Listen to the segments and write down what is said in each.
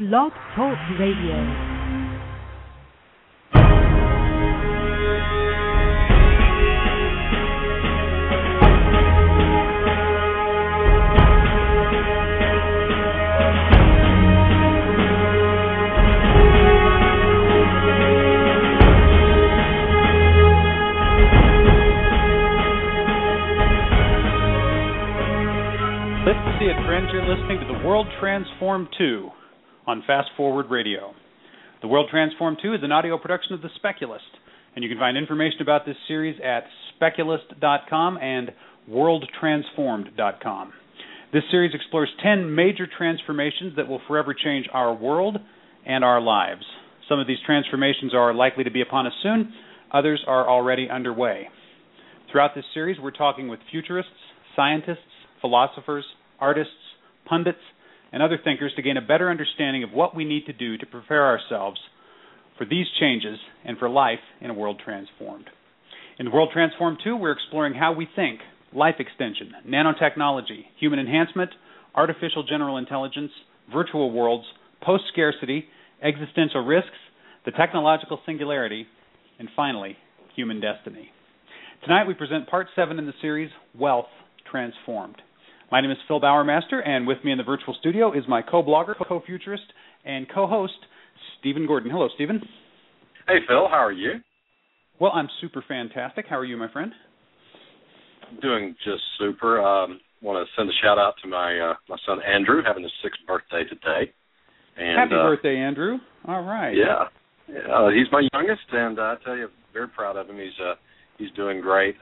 Blog Talk Radio. See it, friends. You're listening to The World Transformed 2 on Fast Forward Radio. The World Transformed 2 is an audio production of The Speculist, and you can find information about this series at speculist.com and worldtransformed.com. This series explores 10 major transformations that will forever change our world and our lives. Some of these transformations are likely to be upon us soon. Others are already underway. Throughout this series, we're talking with futurists, scientists, philosophers, artists, pundits, and other thinkers to gain a better understanding of what we need to do to prepare ourselves for these changes and for life in a world transformed. In The World Transformed 2, we're exploring how we think, life extension, nanotechnology, human enhancement, artificial general intelligence, virtual worlds, post-scarcity, existential risks, the technological singularity, and finally, human destiny. Tonight we present Part 7 in the series, Wealth Transformed. My name is Phil Bowermaster, and with me in the virtual studio is my co-blogger, co-futurist, and co-host, Stephen Gordon. Hello, Stephen. Hey, Phil. How are you? Well, I'm super fantastic. How are you, my friend? Doing just super. Want to send a shout-out to my son, Andrew, having his 6th birthday today. And, happy birthday, Andrew. All right. Yeah. He's my youngest, and I tell you, very proud of him. He's doing great.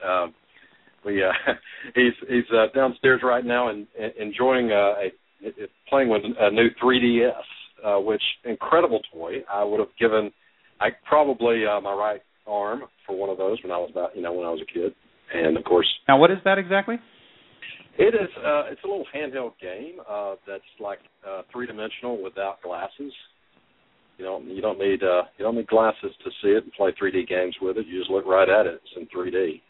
He's downstairs right now and enjoying playing with a new 3DS, which incredible toy. I would have given probably my right arm for one of those when I was when I was a kid, and of course. Now, what is that exactly? It is. It's a little handheld game that's like 3-dimensional without glasses. You don't need glasses to see it and play 3D games with it. You just look right at it. It's in 3D,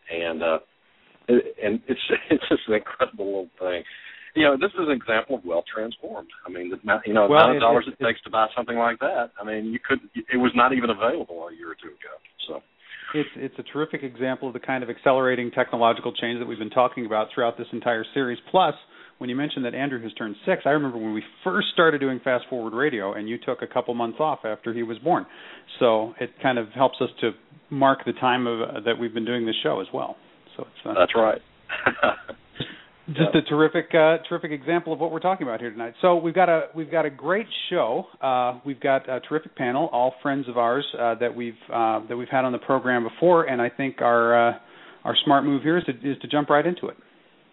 and it's just an incredible little thing. This is an example of wealth transformed. I mean, the amount of dollars it takes to buy something like that. I mean, it was not even available a year or two ago. So, it's a terrific example of the kind of accelerating technological change that we've been talking about throughout this entire series. Plus, when you mentioned that Andrew has turned 6, I remember when we first started doing Fast Forward Radio, and you took a couple months off after he was born. So it kind of helps us to mark the time that we've been doing this show as well. So it's that's right. Just a terrific example of what we're talking about here tonight. So we've got a great show. We've got a terrific panel, all friends of ours that we've had on the program before, and I think our smart move here is to jump right into it.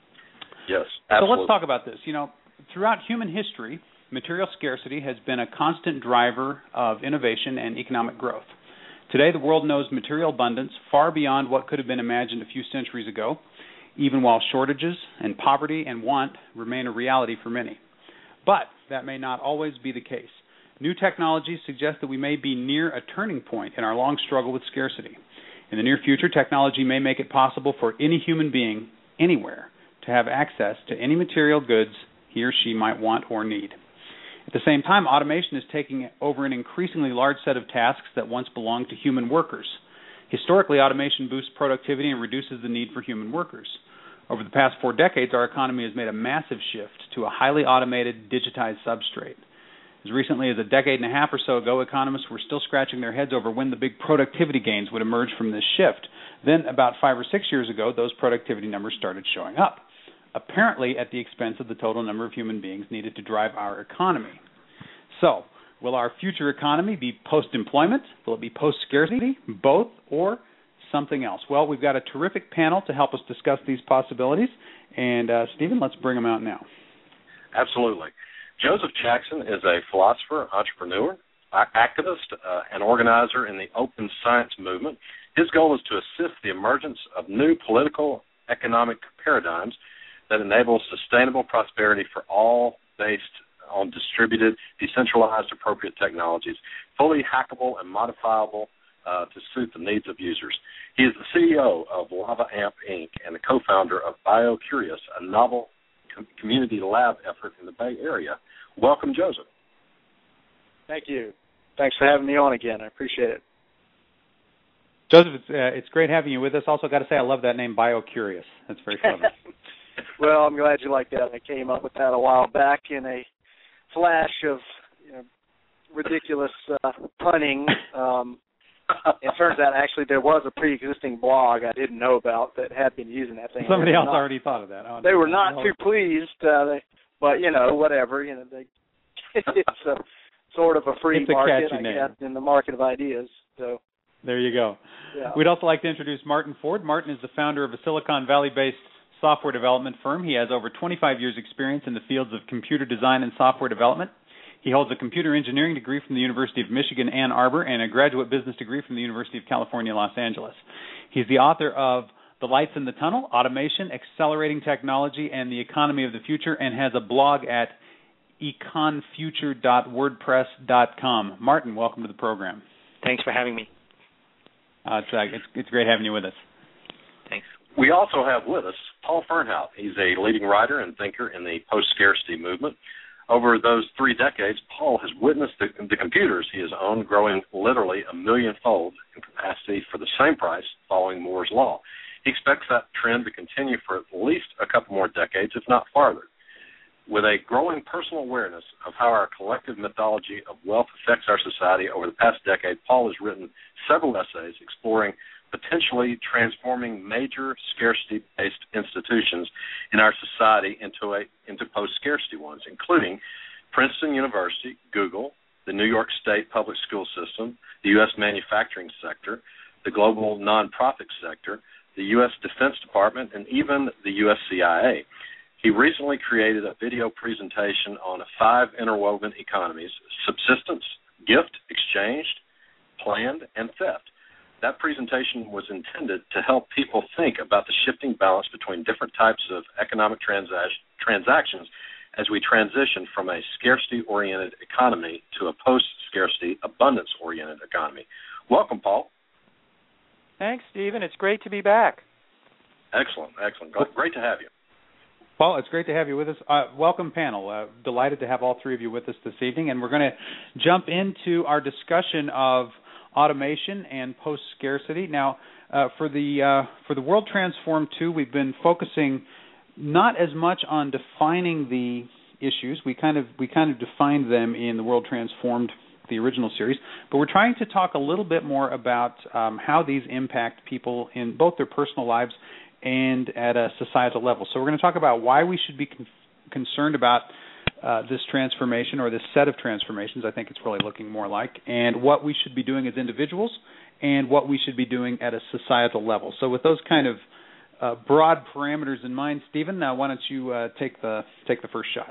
Yes, absolutely. So let's talk about this. Throughout human history, material scarcity has been a constant driver of innovation and economic growth. Today, the world knows material abundance far beyond what could have been imagined a few centuries ago, even while shortages and poverty and want remain a reality for many. But that may not always be the case. New technologies suggest that we may be near a turning point in our long struggle with scarcity. In the near future, technology may make it possible for any human being, anywhere, to have access to any material goods he or she might want or need. At the same time, automation is taking over an increasingly large set of tasks that once belonged to human workers. Historically, automation boosts productivity and reduces the need for human workers. Over the past 4 decades, our economy has made a massive shift to a highly automated, digitized substrate. As recently as a decade and a half or so ago, economists were still scratching their heads over when the big productivity gains would emerge from this shift. Then, about 5 or 6 years ago, those productivity numbers started showing up, apparently at the expense of the total number of human beings needed to drive our economy. So, will our future economy be post-employment? Will it be post-scarcity? Both? Or something else? Well, we've got a terrific panel to help us discuss these possibilities. And, Stephen, let's bring them out now. Absolutely. Joseph Jackson is a philosopher, entrepreneur, activist, and organizer in the open science movement. His goal is to assist the emergence of new political, economic paradigms that enable sustainable prosperity for all based on distributed, decentralized, appropriate technologies, fully hackable and modifiable to suit the needs of users. He is the CEO of LavaAmp, Inc. and the co-founder of BioCurious, a novel community lab effort in the Bay Area. Welcome, Joseph. Thank you. Thanks for having me on again. I appreciate it. Joseph, it's great having you with us. Also, got to say, I love that name, BioCurious. That's very clever. Well, I'm glad you like that. I came up with that a while back in a flash of ridiculous punning. It turns out actually there was a pre-existing blog I didn't know about that had been using that thing. Somebody else already thought of that. They were not too pleased, but whatever. It's a sort of a free market, I guess, in the market of ideas. So there you go. Yeah. We'd also like to introduce Martin Ford. Martin is the founder of a Silicon Valley-based software development firm. He has over 25 years' experience in the fields of computer design and software development. He holds a computer engineering degree from the University of Michigan, Ann Arbor, and a graduate business degree from the University of California, Los Angeles. He's the author of The Lights in the Tunnel, Automation, Accelerating Technology, and the Economy of the Future, and has a blog at econfuture.wordpress.com. Martin, welcome to the program. Thanks for having me. It's great having you with us. Thanks. We also have with us Paul Fernhout. He's a leading writer and thinker in the post-scarcity movement. Over those 3 decades, Paul has witnessed the computers he has owned growing literally a millionfold in capacity for the same price following Moore's Law. He expects that trend to continue for at least a couple more decades, if not farther. With a growing personal awareness of how our collective mythology of wealth affects our society over the past decade, Paul has written several essays exploring potentially transforming major scarcity-based institutions in our society into post-scarcity ones, including Princeton University, Google, the New York State public school system, the U.S. manufacturing sector, the global nonprofit sector, the U.S. Defense Department, and even the U.S. CIA. He recently created a video presentation on 5 interwoven economies: subsistence, gift, exchanged, planned, and theft. That presentation was intended to help people think about the shifting balance between different types of economic transactions as we transition from a scarcity-oriented economy to a post-scarcity, abundance-oriented economy. Welcome, Paul. Thanks, Stephen. It's great to be back. Excellent. Great to have you. Paul, it's great to have you with us. Welcome, panel. Delighted to have all 3 of you with us this evening, and we're going to jump into our discussion of automation and post-scarcity. Now, for the World Transformed 2, we've been focusing not as much on defining the issues. We kind of defined them in the World Transformed, the original series, but we're trying to talk a little bit more about how these impact people in both their personal lives and at a societal level. So we're going to talk about why we should be concerned about this transformation, or this set of transformations, I think it's really looking more like, and what we should be doing as individuals and what we should be doing at a societal level. So with those kind of broad parameters in mind, Stephen, why don't you take the first shot?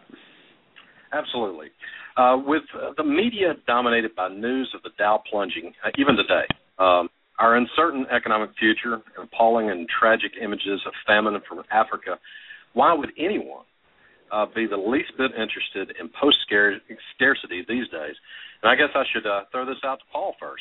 Absolutely. With the media dominated by news of the Dow plunging, even today, our uncertain economic future, appalling and tragic images of famine from Africa, why would anyone be the least bit interested in post-scarcity these days? And I guess I should throw this out to Paul first.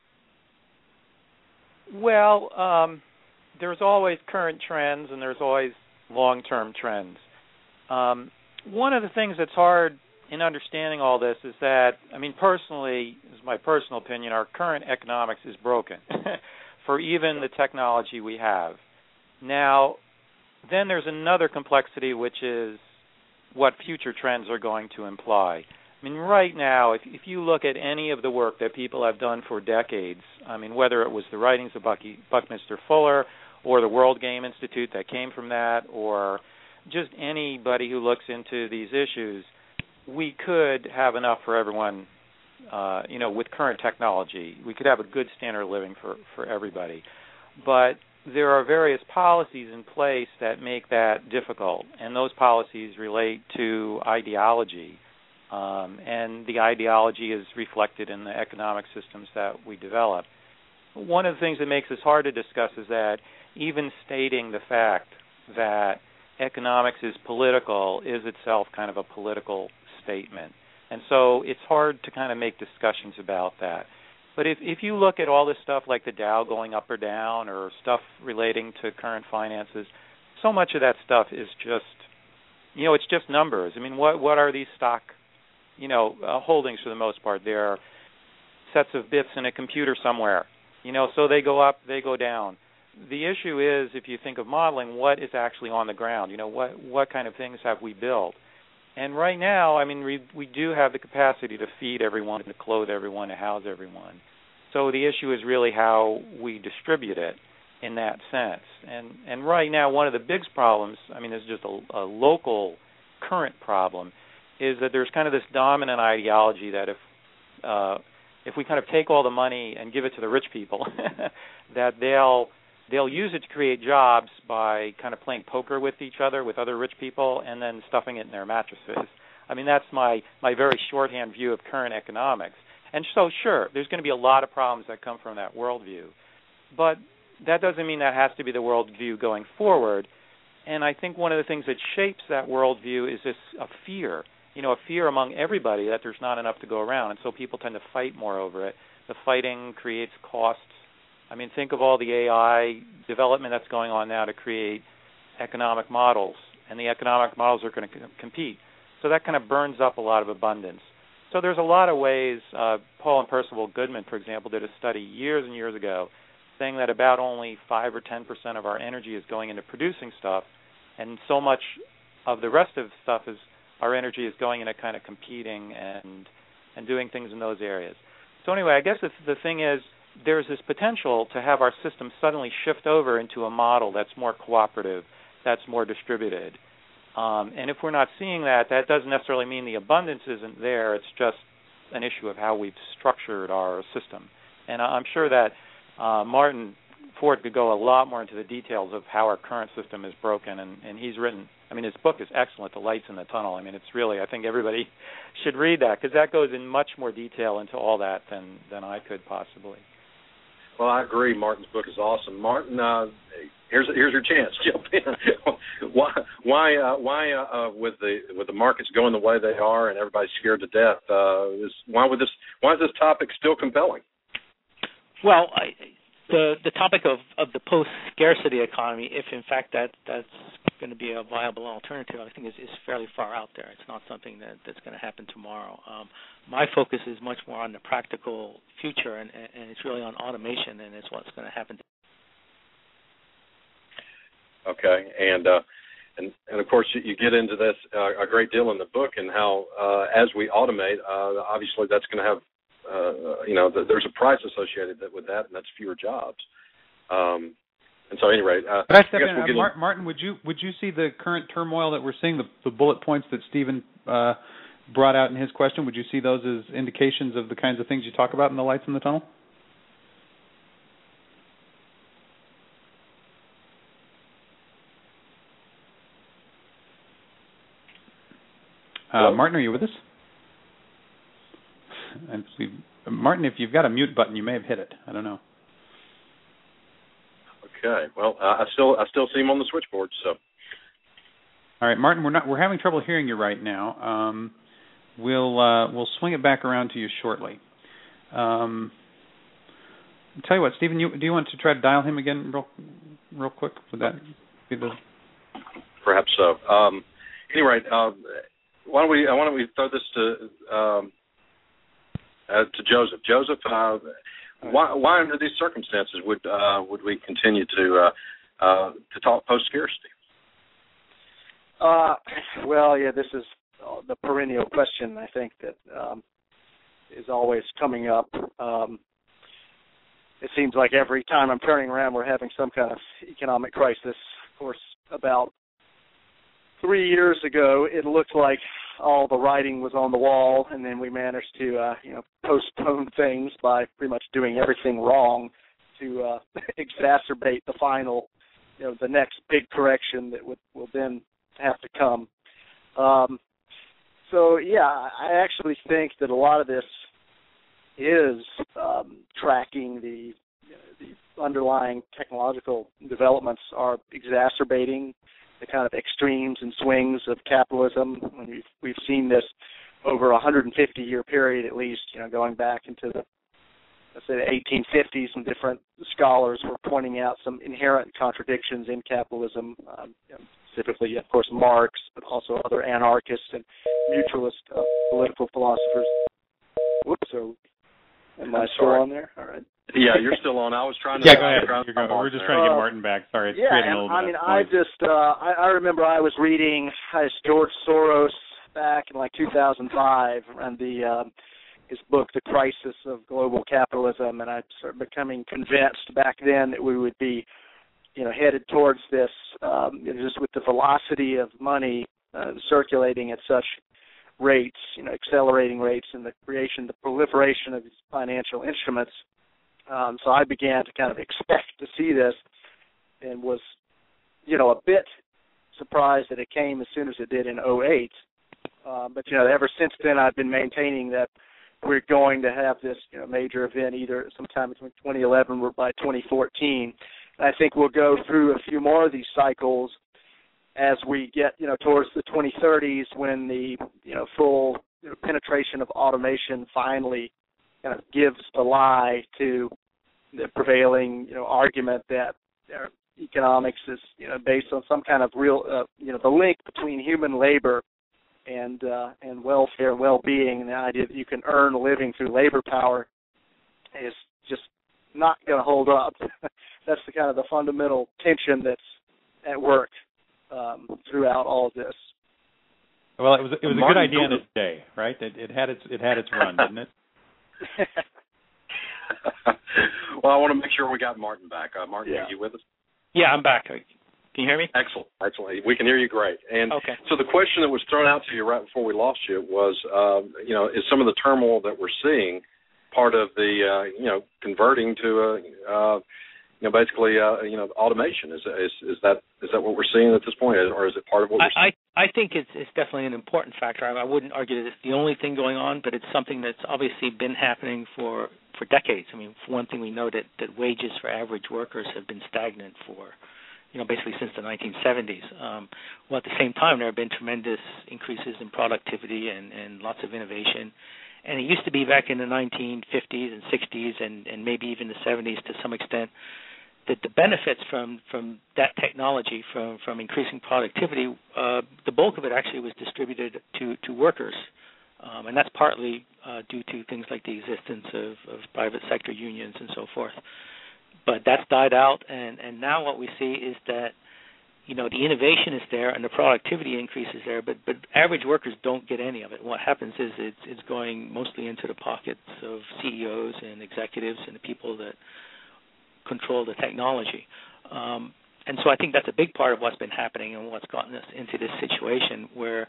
Well, there's always current trends and there's always long-term trends. One of the things that's hard in understanding all this is that, personally, this is my personal opinion, our current economics is broken for even the technology we have. Now, then there's another complexity, which is what future trends are going to imply. Right now, if you look at any of the work that people have done for decades, whether it was the writings of Buckminster Fuller or the World Game Institute that came from that, or just anybody who looks into these issues, we could have enough for everyone, with current technology. We could have a good standard of living for everybody. But there are various policies in place that make that difficult, and those policies relate to ideology, and the ideology is reflected in the economic systems that we develop. One of the things that makes this hard to discuss is that even stating the fact that economics is political is itself kind of a political statement, and so it's hard to kind of make discussions about that. But if you look at all this stuff like the Dow going up or down, or stuff relating to current finances, so much of that stuff is just, it's just numbers. What are these stock holdings for the most part. They're sets of bits in a computer somewhere. So they go up, they go down. The issue is, if you think of modeling, what is actually on the ground? What kind of things have we built? And right now, we do have the capacity to feed everyone, to clothe everyone, to house everyone. So the issue is really how we distribute it in that sense. And right now, one of the biggest problems, it's just a local current problem, is that there's kind of this dominant ideology that if we kind of take all the money and give it to the rich people, that they'll use it to create jobs by kind of playing poker with each other, with other rich people, and then stuffing it in their mattresses. That's my very shorthand view of current economics. And so, sure, there's going to be a lot of problems that come from that worldview. But that doesn't mean that has to be the worldview going forward. And I think one of the things that shapes that worldview is a fear, a fear among everybody that there's not enough to go around. And so people tend to fight more over it. The fighting creates costs. Think of all the AI development that's going on now to create economic models, and the economic models are going to compete. So that kind of burns up a lot of abundance. So there's a lot of ways. Paul and Percival Goodman, for example, did a study years and years ago saying that about only 5 or 10% of our energy is going into producing stuff, and so much of the rest of stuff is our energy is going into kind of competing and doing things in those areas. So anyway, I guess the thing is, there's this potential to have our system suddenly shift over into a model that's more cooperative, that's more distributed. And if we're not seeing that, that doesn't necessarily mean the abundance isn't there. It's just an issue of how we've structured our system. And I'm sure that Martin Ford could go a lot more into the details of how our current system is broken, and he's written, his book is excellent, The Lights in the Tunnel. It's really, I think everybody should read that, because that goes in much more detail into all that than I could possibly. Well, I agree. Martin's book is awesome. Martin, here's your chance. Jump in. Why with the markets going the way they are and everybody's scared to death? Why is this topic still compelling? Well, the topic of the post-scarcity economy, if in fact that's going to be a viable alternative, I think is fairly far out there. It's not something that's going to happen tomorrow. My focus is much more on the practical future, and it's really on automation, and it's what's going to happen. Okay, and of course you get into this a great deal in the book, and how as we automate, obviously that's going to have there's a price associated with that, and that's fewer jobs. And so, anyway, but I step in, Martin, would you see the current turmoil that we're seeing, the bullet points that Stephen brought out in his question? Would you see those as indications of the kinds of things you talk about in The Lights in the Tunnel? Martin, are you with us? Martin, if you've got a mute button, you may have hit it. I don't know. Okay. Well, I still see him on the switchboard. So. All right, Martin, we're having trouble hearing you right now. We'll swing it back around to you shortly. I'll tell you what, Stephen, do you want to try to dial him again real quick? Would that be the? Perhaps so. Anyway, why don't we throw this to Joseph? Joseph, why under these circumstances would we continue to talk post-scarcity? Well, yeah, this is the perennial question, I think, that is always coming up. It seems like every time I'm turning around, we're having some kind of economic crisis. Of course, about 3 years ago, it looked like all the writing was on the wall, and then we managed to, postpone things by pretty much doing everything wrong to exacerbate the final, the next big correction that will then have to come. So, yeah, I actually think that a lot of this is tracking the underlying technological developments are exacerbating the kind of extremes and swings of capitalism. We've seen this over a 150-year period at least, going back into the 1850s, and different scholars were pointing out some inherent contradictions in capitalism. specifically, of course, Marx, but also other anarchists and mutualist political philosophers. Whoops, am I still on there? All right. Yeah, you're still on. I was trying to. Yeah, go ahead. We're just trying to get Martin back. Sorry, it's creating a little bit. I mean, I remember I was reading George Soros back in like 2005, and his book, The Crisis of Global Capitalism, and I started becoming convinced back then that we would be, headed towards this, just with the velocity of money circulating at such rates, accelerating rates, and the proliferation of these financial instruments. So I began to kind of expect to see this, and was, a bit surprised that it came as soon as it did in 2008. But ever since then, I've been maintaining that we're going to have this, major event either sometime between 2011 or by 2014. And I think we'll go through a few more of these cycles as we get, towards the 2030s, when the, full penetration of automation finally kind of gives the lie to the prevailing, argument that economics is, based on some kind of real, the link between human labor and welfare and well-being, and the idea that you can earn a living through labor power is just not going to hold up. That's the kind of the fundamental tension that's at work throughout all of this. Well, it was a good idea in its day, right? It had its run, didn't it? Well, I want to make sure we got Martin back. Martin, are you with us? Yeah, I'm back. Can you hear me? Excellent. We can hear you great. And okay. So the question that was thrown out to you right before we lost you was, is some of the turmoil that we're seeing part of the, converting to, basically, automation? Is that what we're seeing at this point, or is it part of what we're seeing? I think it's definitely an important factor. I wouldn't argue that it's the only thing going on, but it's something that's obviously been happening for decades. I mean, for one thing, we know that wages for average workers have been stagnant for, basically since the 1970s. Well, at the same time, there have been tremendous increases in productivity and lots of innovation. And it used to be back in the 1950s and 60s and maybe even the 70s to some extent that the benefits from that technology, from increasing productivity, the bulk of it actually was distributed to workers. And that's partly due to things like the existence of private sector unions and so forth. But that's died out, and now what we see is that, the innovation is there and the productivity increase is there, but average workers don't get any of it. What happens is it's going mostly into the pockets of CEOs and executives and the people that control the technology. And so I think that's a big part of what's been happening and what's gotten us into this situation where,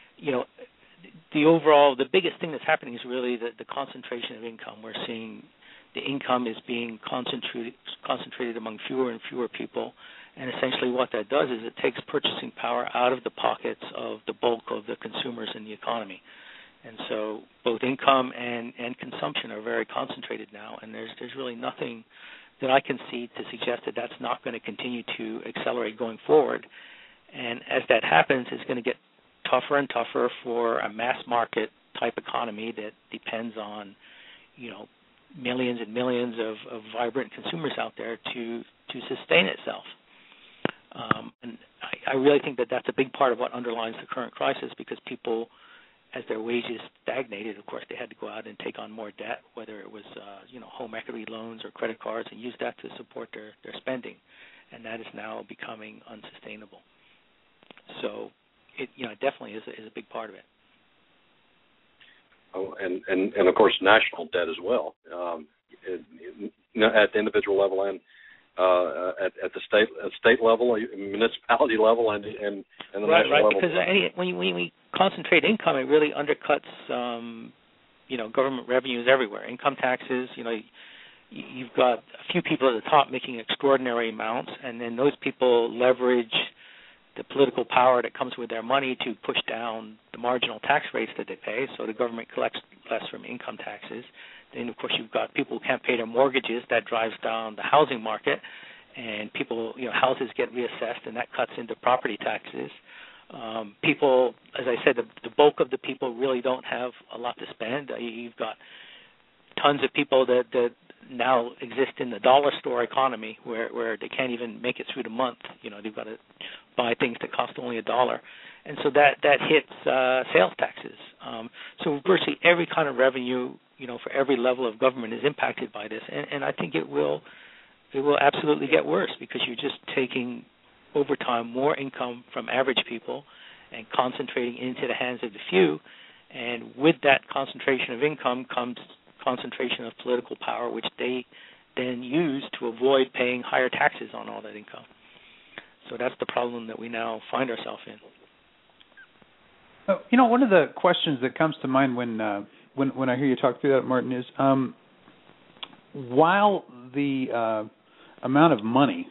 the biggest thing that's happening is really the concentration of income. We're seeing the income is being concentrated among fewer and fewer people, and essentially what that does is it takes purchasing power out of the pockets of the bulk of the consumers in the economy. And so both income and consumption are very concentrated now, and there's really nothing that I can see to suggest that that's not going to continue to accelerate going forward. And as that happens, it's going to get tougher and tougher for a mass market type economy that depends on, millions and millions of vibrant consumers out there to sustain itself. And I really think that that's a big part of what underlines the current crisis, because people, as their wages stagnated, of course, they had to go out and take on more debt, whether it was, home equity loans or credit cards, and use that to support their spending. And that is now becoming unsustainable. So it definitely is a big part of it. Oh, and of course, national debt as well, at the individual level and at the state level, municipality level, and the national level. Right, because when we concentrate income, it really undercuts, government revenues everywhere. Income taxes, you've got a few people at the top making extraordinary amounts, and then those people leverage the political power that comes with their money to push down the marginal tax rates that they pay, so the government collects less from income taxes. Then, of course, you've got people who can't pay their mortgages. That drives down the housing market, and people, houses get reassessed, and that cuts into property taxes. People, as I said, the bulk of the people really don't have a lot to spend. You've got tons of people that now exist in the dollar store economy where they can't even make it through the month. They've got to buy things that cost only $1, and so that hits sales taxes. So virtually every kind of revenue, for every level of government is impacted by this, and I think it will absolutely get worse because you're just taking over time more income from average people and concentrating into the hands of the few, and with that concentration of income comes concentration of political power, which they then use to avoid paying higher taxes on all that income. So that's the problem that we now find ourselves in. One of the questions that comes to mind when I hear you talk through that, Martin, is while the amount of money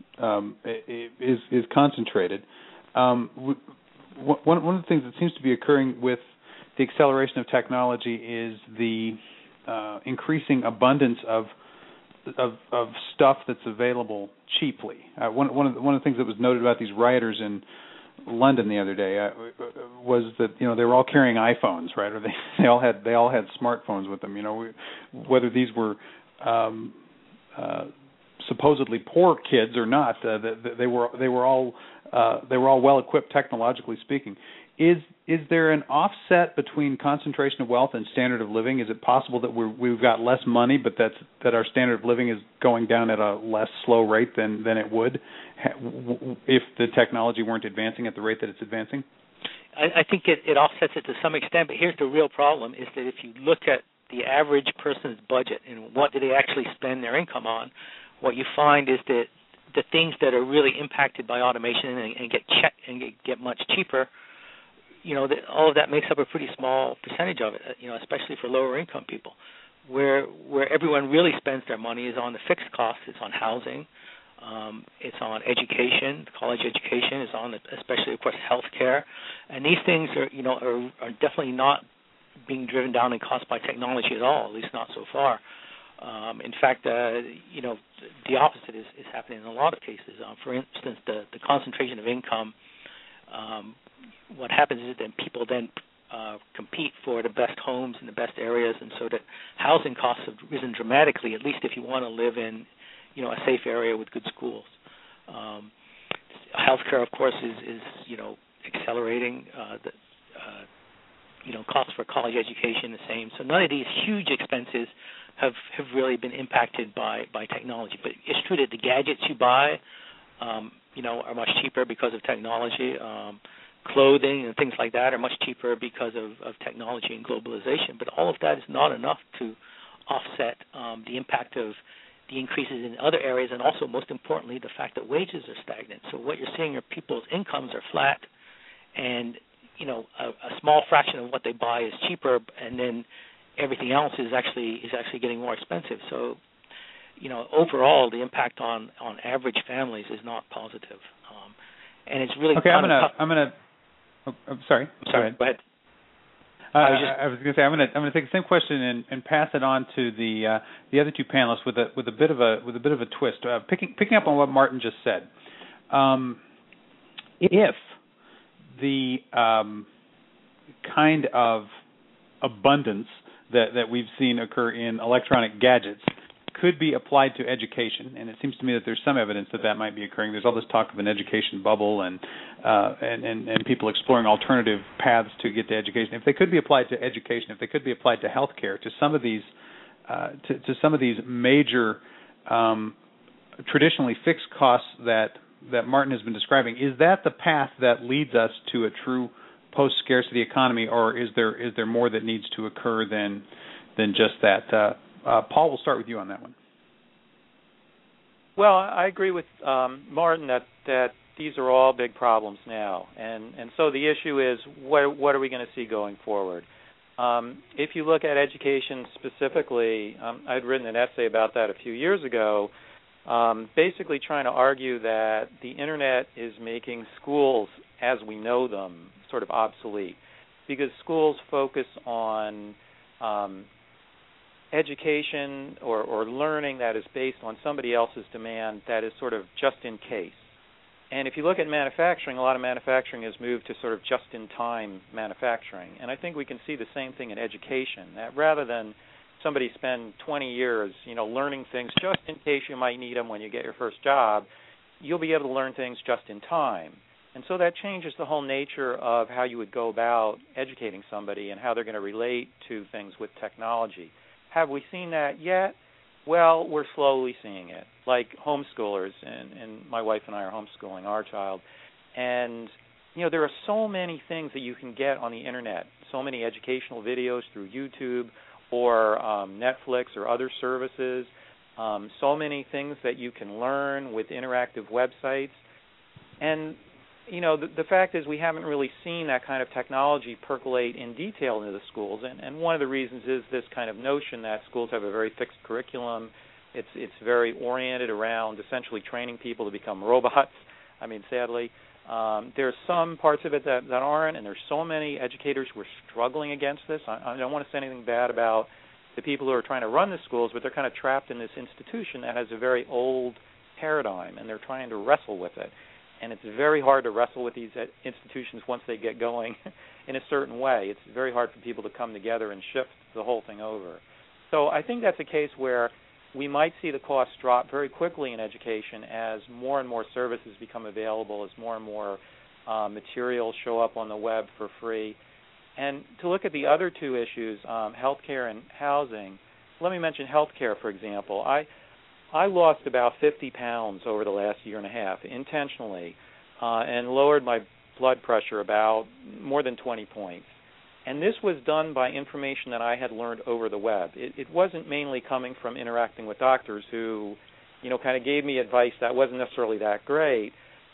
is concentrated, one of the things that seems to be occurring with the acceleration of technology is the increasing abundance of stuff that's available cheaply. One of the things that was noted about these rioters in London the other day was that they were all carrying iPhones, right? Or they all had smartphones with them. Whether these were supposedly poor kids or not, they were all well equipped technologically speaking. Is there an offset between concentration of wealth and standard of living? Is it possible that we've got less money, but that our standard of living is going down at a less slow rate than it would if the technology weren't advancing at the rate that it's advancing? I think it offsets it to some extent, but here's the real problem: is that if you look at the average person's budget and what do they actually spend their income on, what you find is that the things that are really impacted by automation and get much cheaper, all of that makes up a pretty small percentage of it, especially for lower income people. Where everyone really spends their money is on the fixed costs. It's on housing, it's on education, college education, it's on especially, of course, health care. And these things are definitely not being driven down in cost by technology at all, at least not so far. In fact, the opposite is happening in a lot of cases. For instance, the concentration of income, what happens is that people then compete for the best homes in the best areas, and so that housing costs have risen dramatically, at least if you want to live in a safe area with good schools. Healthcare, of course, is accelerating. Costs for college education the same. So none of these huge expenses have really been impacted by technology. But it's true that the gadgets you buy, are much cheaper because of technology. Clothing and things like that are much cheaper because of technology and globalization. But all of that is not enough to offset the impact of the increases in other areas, and also, most importantly, the fact that wages are stagnant. So what you're seeing are people's incomes are flat, and a small fraction of what they buy is cheaper, and then everything else is actually getting more expensive. So, overall, the impact on average families is not positive, and it's really okay. I'm sorry. Go ahead. I was going to say I'm going to take the same question and pass it on to the other two panelists with a bit of a twist. Picking up on what Martin just said, if the kind of abundance that we've seen occur in electronic gadgets could be applied to education, and it seems to me that there's some evidence that might be occurring. There's all this talk of an education bubble and people exploring alternative paths to get to education. If they could be applied to education, if they could be applied to healthcare, to some of these major traditionally fixed costs that Martin has been describing, is that the path that leads us to a true post-scarcity economy, or is there more that needs to occur than just that? Paul, we'll start with you on that one. Well, I agree with Martin that these are all big problems now, and so the issue is what are we going to see going forward? If you look at education specifically, I'd written an essay about that a few years ago, basically trying to argue that the Internet is making schools as we know them sort of obsolete, because schools focus on education or learning that is based on somebody else's demand that is sort of just in case. And if you look at manufacturing, a lot of manufacturing has moved to sort of just-in-time manufacturing. And I think we can see the same thing in education, that rather than somebody spend 20 years, learning things just in case you might need them when you get your first job, you'll be able to learn things just in time. And so that changes the whole nature of how you would go about educating somebody and how they're going to relate to things with technology. Have we seen that yet? Well, we're slowly seeing it, like homeschoolers, and my wife and I are homeschooling our child. And, there are so many things that you can get on the Internet, so many educational videos through YouTube or Netflix or other services, so many things that you can learn with interactive websites. And, the fact is we haven't really seen that kind of technology percolate in detail into the schools. And one of the reasons is this kind of notion that schools have a very fixed curriculum. It's very oriented around essentially training people to become robots. I mean, sadly. There's some parts of it that aren't, and there's so many educators who are struggling against this. I don't want to say anything bad about the people who are trying to run the schools, but they're kind of trapped in this institution that has a very old paradigm, and they're trying to wrestle with it. And it's very hard to wrestle with these institutions once they get going in a certain way. It's very hard for people to come together and shift the whole thing over. So I think that's a case where we might see the costs drop very quickly in education as more and more services become available, as more and more materials show up on the web for free. And to look at the other two issues, healthcare and housing, let me mention healthcare, for example. I lost about 50 pounds over the last year and a half intentionally and lowered my blood pressure about more than 20 points. And this was done by information that I had learned over the web. It wasn't mainly coming from interacting with doctors who, kind of gave me advice that wasn't necessarily that great.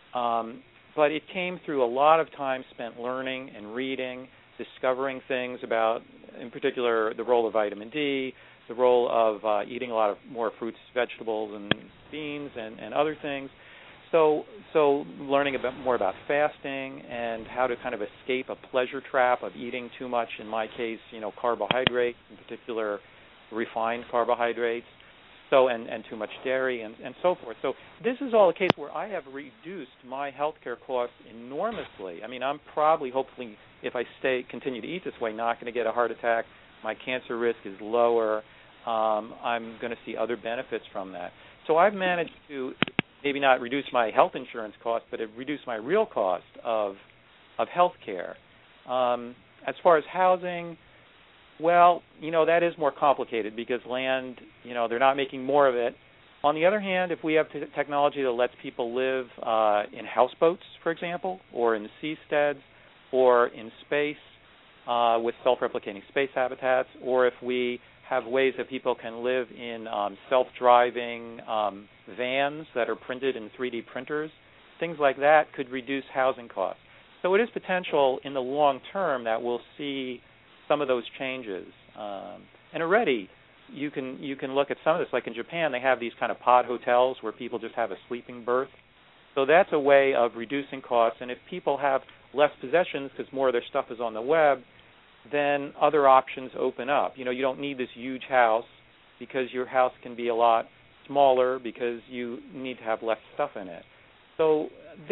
But it came through a lot of time spent learning and reading, discovering things about, in particular, the role of vitamin D, the role of eating a lot of more fruits, vegetables, and beans and other things. So learning more about fasting and how to kind of escape a pleasure trap of eating too much, in my case, carbohydrates, in particular refined carbohydrates, and too much dairy and so forth. So this is all a case where I have reduced my healthcare costs enormously. I mean, I'm probably, hopefully, if I continue to eat this way, not going to get a heart attack. My cancer risk is lower. I'm going to see other benefits from that. So I've managed to maybe not reduce my health insurance cost, but reduce my real cost of health care. As far as housing, well, that is more complicated because land, they're not making more of it. On the other hand, if we have technology that lets people live in houseboats, for example, or in seasteads, or in space with self-replicating space habitats, or if we have ways that people can live in self-driving vans that are printed in 3D printers, things like that could reduce housing costs. So it is potential in the long term that we'll see some of those changes. And already you can look at some of this, like in Japan, they have these kind of pod hotels where people just have a sleeping berth. So that's a way of reducing costs. And if people have less possessions because more of their stuff is on the web, then other options open up. You don't need this huge house because your house can be a lot smaller because you need to have less stuff in it. So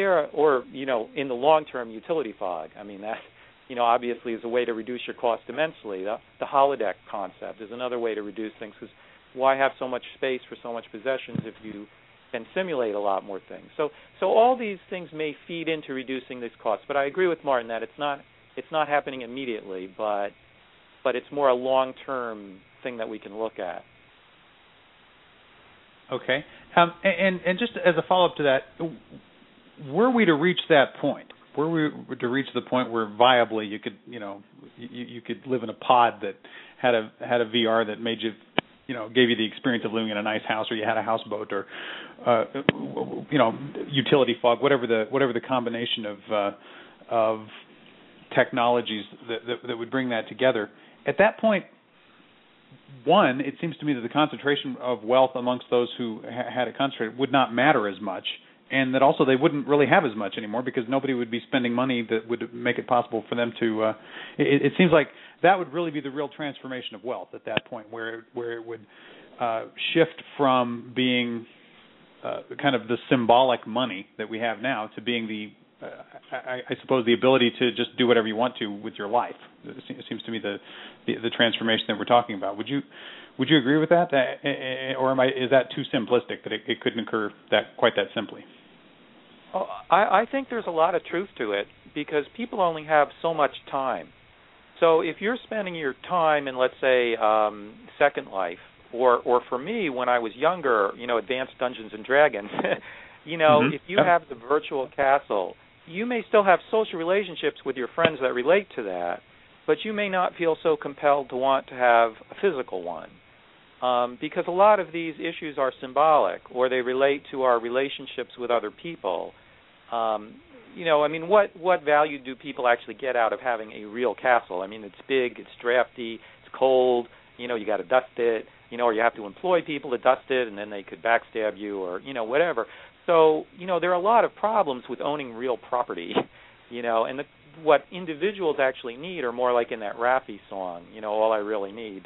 in the long term, utility fog. I mean, that, obviously is a way to reduce your cost immensely. The holodeck concept is another way to reduce things because why have so much space for so much possessions if you can simulate a lot more things? So all these things may feed into reducing these costs. But I agree with Martin that it's not happening immediately, but it's more a long-term thing that we can look at. Okay. And just as a follow-up to that, were we to reach that point, were we to reach the point where viably you could, you could live in a pod that had a VR that made you, gave you the experience of living in a nice house, or you had a houseboat, or utility fog, whatever the combination of technologies that would bring that together. At that point, one, it seems to me that the concentration of wealth amongst those who had it concentrated would not matter as much, and that also they wouldn't really have as much anymore because nobody would be spending money that would make it possible for them to. It seems like that would really be the real transformation of wealth at that point, where it would shift from being kind of the symbolic money that we have now to being the I suppose, the ability to just do whatever you want to with your life. It seems to me the transformation that we're talking about. Would you agree with that, or is that too simplistic that it couldn't occur quite that simply? Oh, I think there's a lot of truth to it because people only have so much time. So if you're spending your time in, let's say, Second Life, or for me when I was younger, Advanced Dungeons and Dragons, if you have the virtual castle, you may still have social relationships with your friends that relate to that, but you may not feel so compelled to want to have a physical one. Because a lot of these issues are symbolic, or they relate to our relationships with other people. What value do people actually get out of having a real castle? I mean, it's big, it's drafty, it's cold, you got to dust it, or you have to employ people to dust it, and then they could backstab you, or, whatever. So, there are a lot of problems with owning real property, and what individuals actually need are more like in that Raffi song, all I really need.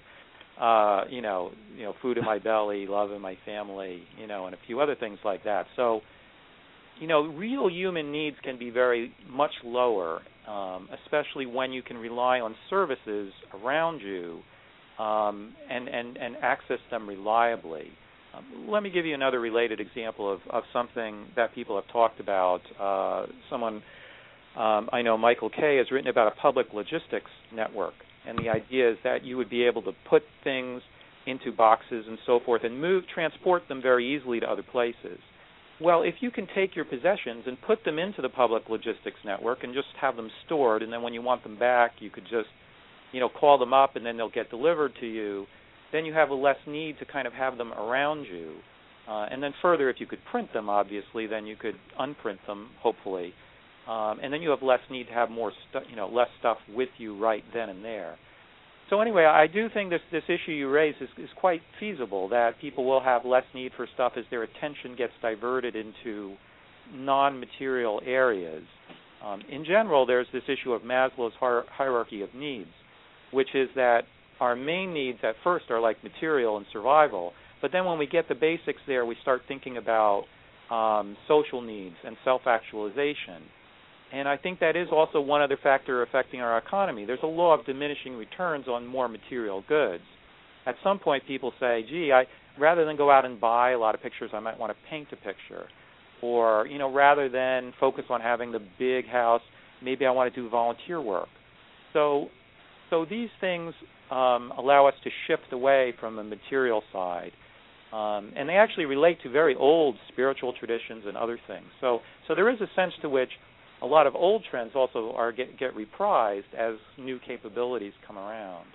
Food in my belly, love in my family, and a few other things like that. So, real human needs can be very much lower, especially when you can rely on services around you and access them reliably. Let me give you another related example of something that people have talked about. Someone I know, Michael Kay, has written about a public logistics network. And the idea is that you would be able to put things into boxes and so forth and transport them very easily to other places. Well, if you can take your possessions and put them into the public logistics network and just have them stored, and then when you want them back, you could just, call them up and then they'll get delivered to you, then you have a less need to kind of have them around you. And then further, if you could print them, obviously, then you could unprint them, hopefully. And then you have less need to have more less stuff with you right then and there. So anyway, I do think this issue you raise is quite feasible, that people will have less need for stuff as their attention gets diverted into non-material areas. In general, there's this issue of Maslow's hierarchy of needs, which is that our main needs at first are like material and survival, but then when we get the basics there, we start thinking about social needs and self-actualization. And I think that is also one other factor affecting our economy. There's a law of diminishing returns on more material goods. At some point, people say, rather than go out and buy a lot of pictures, I might want to paint a picture. Or, rather than focus on having the big house, maybe I want to do volunteer work. So these things allow us to shift away from the material side. And they actually relate to very old spiritual traditions and other things. So there is a sense to which a lot of old trends also get reprised as new capabilities come around.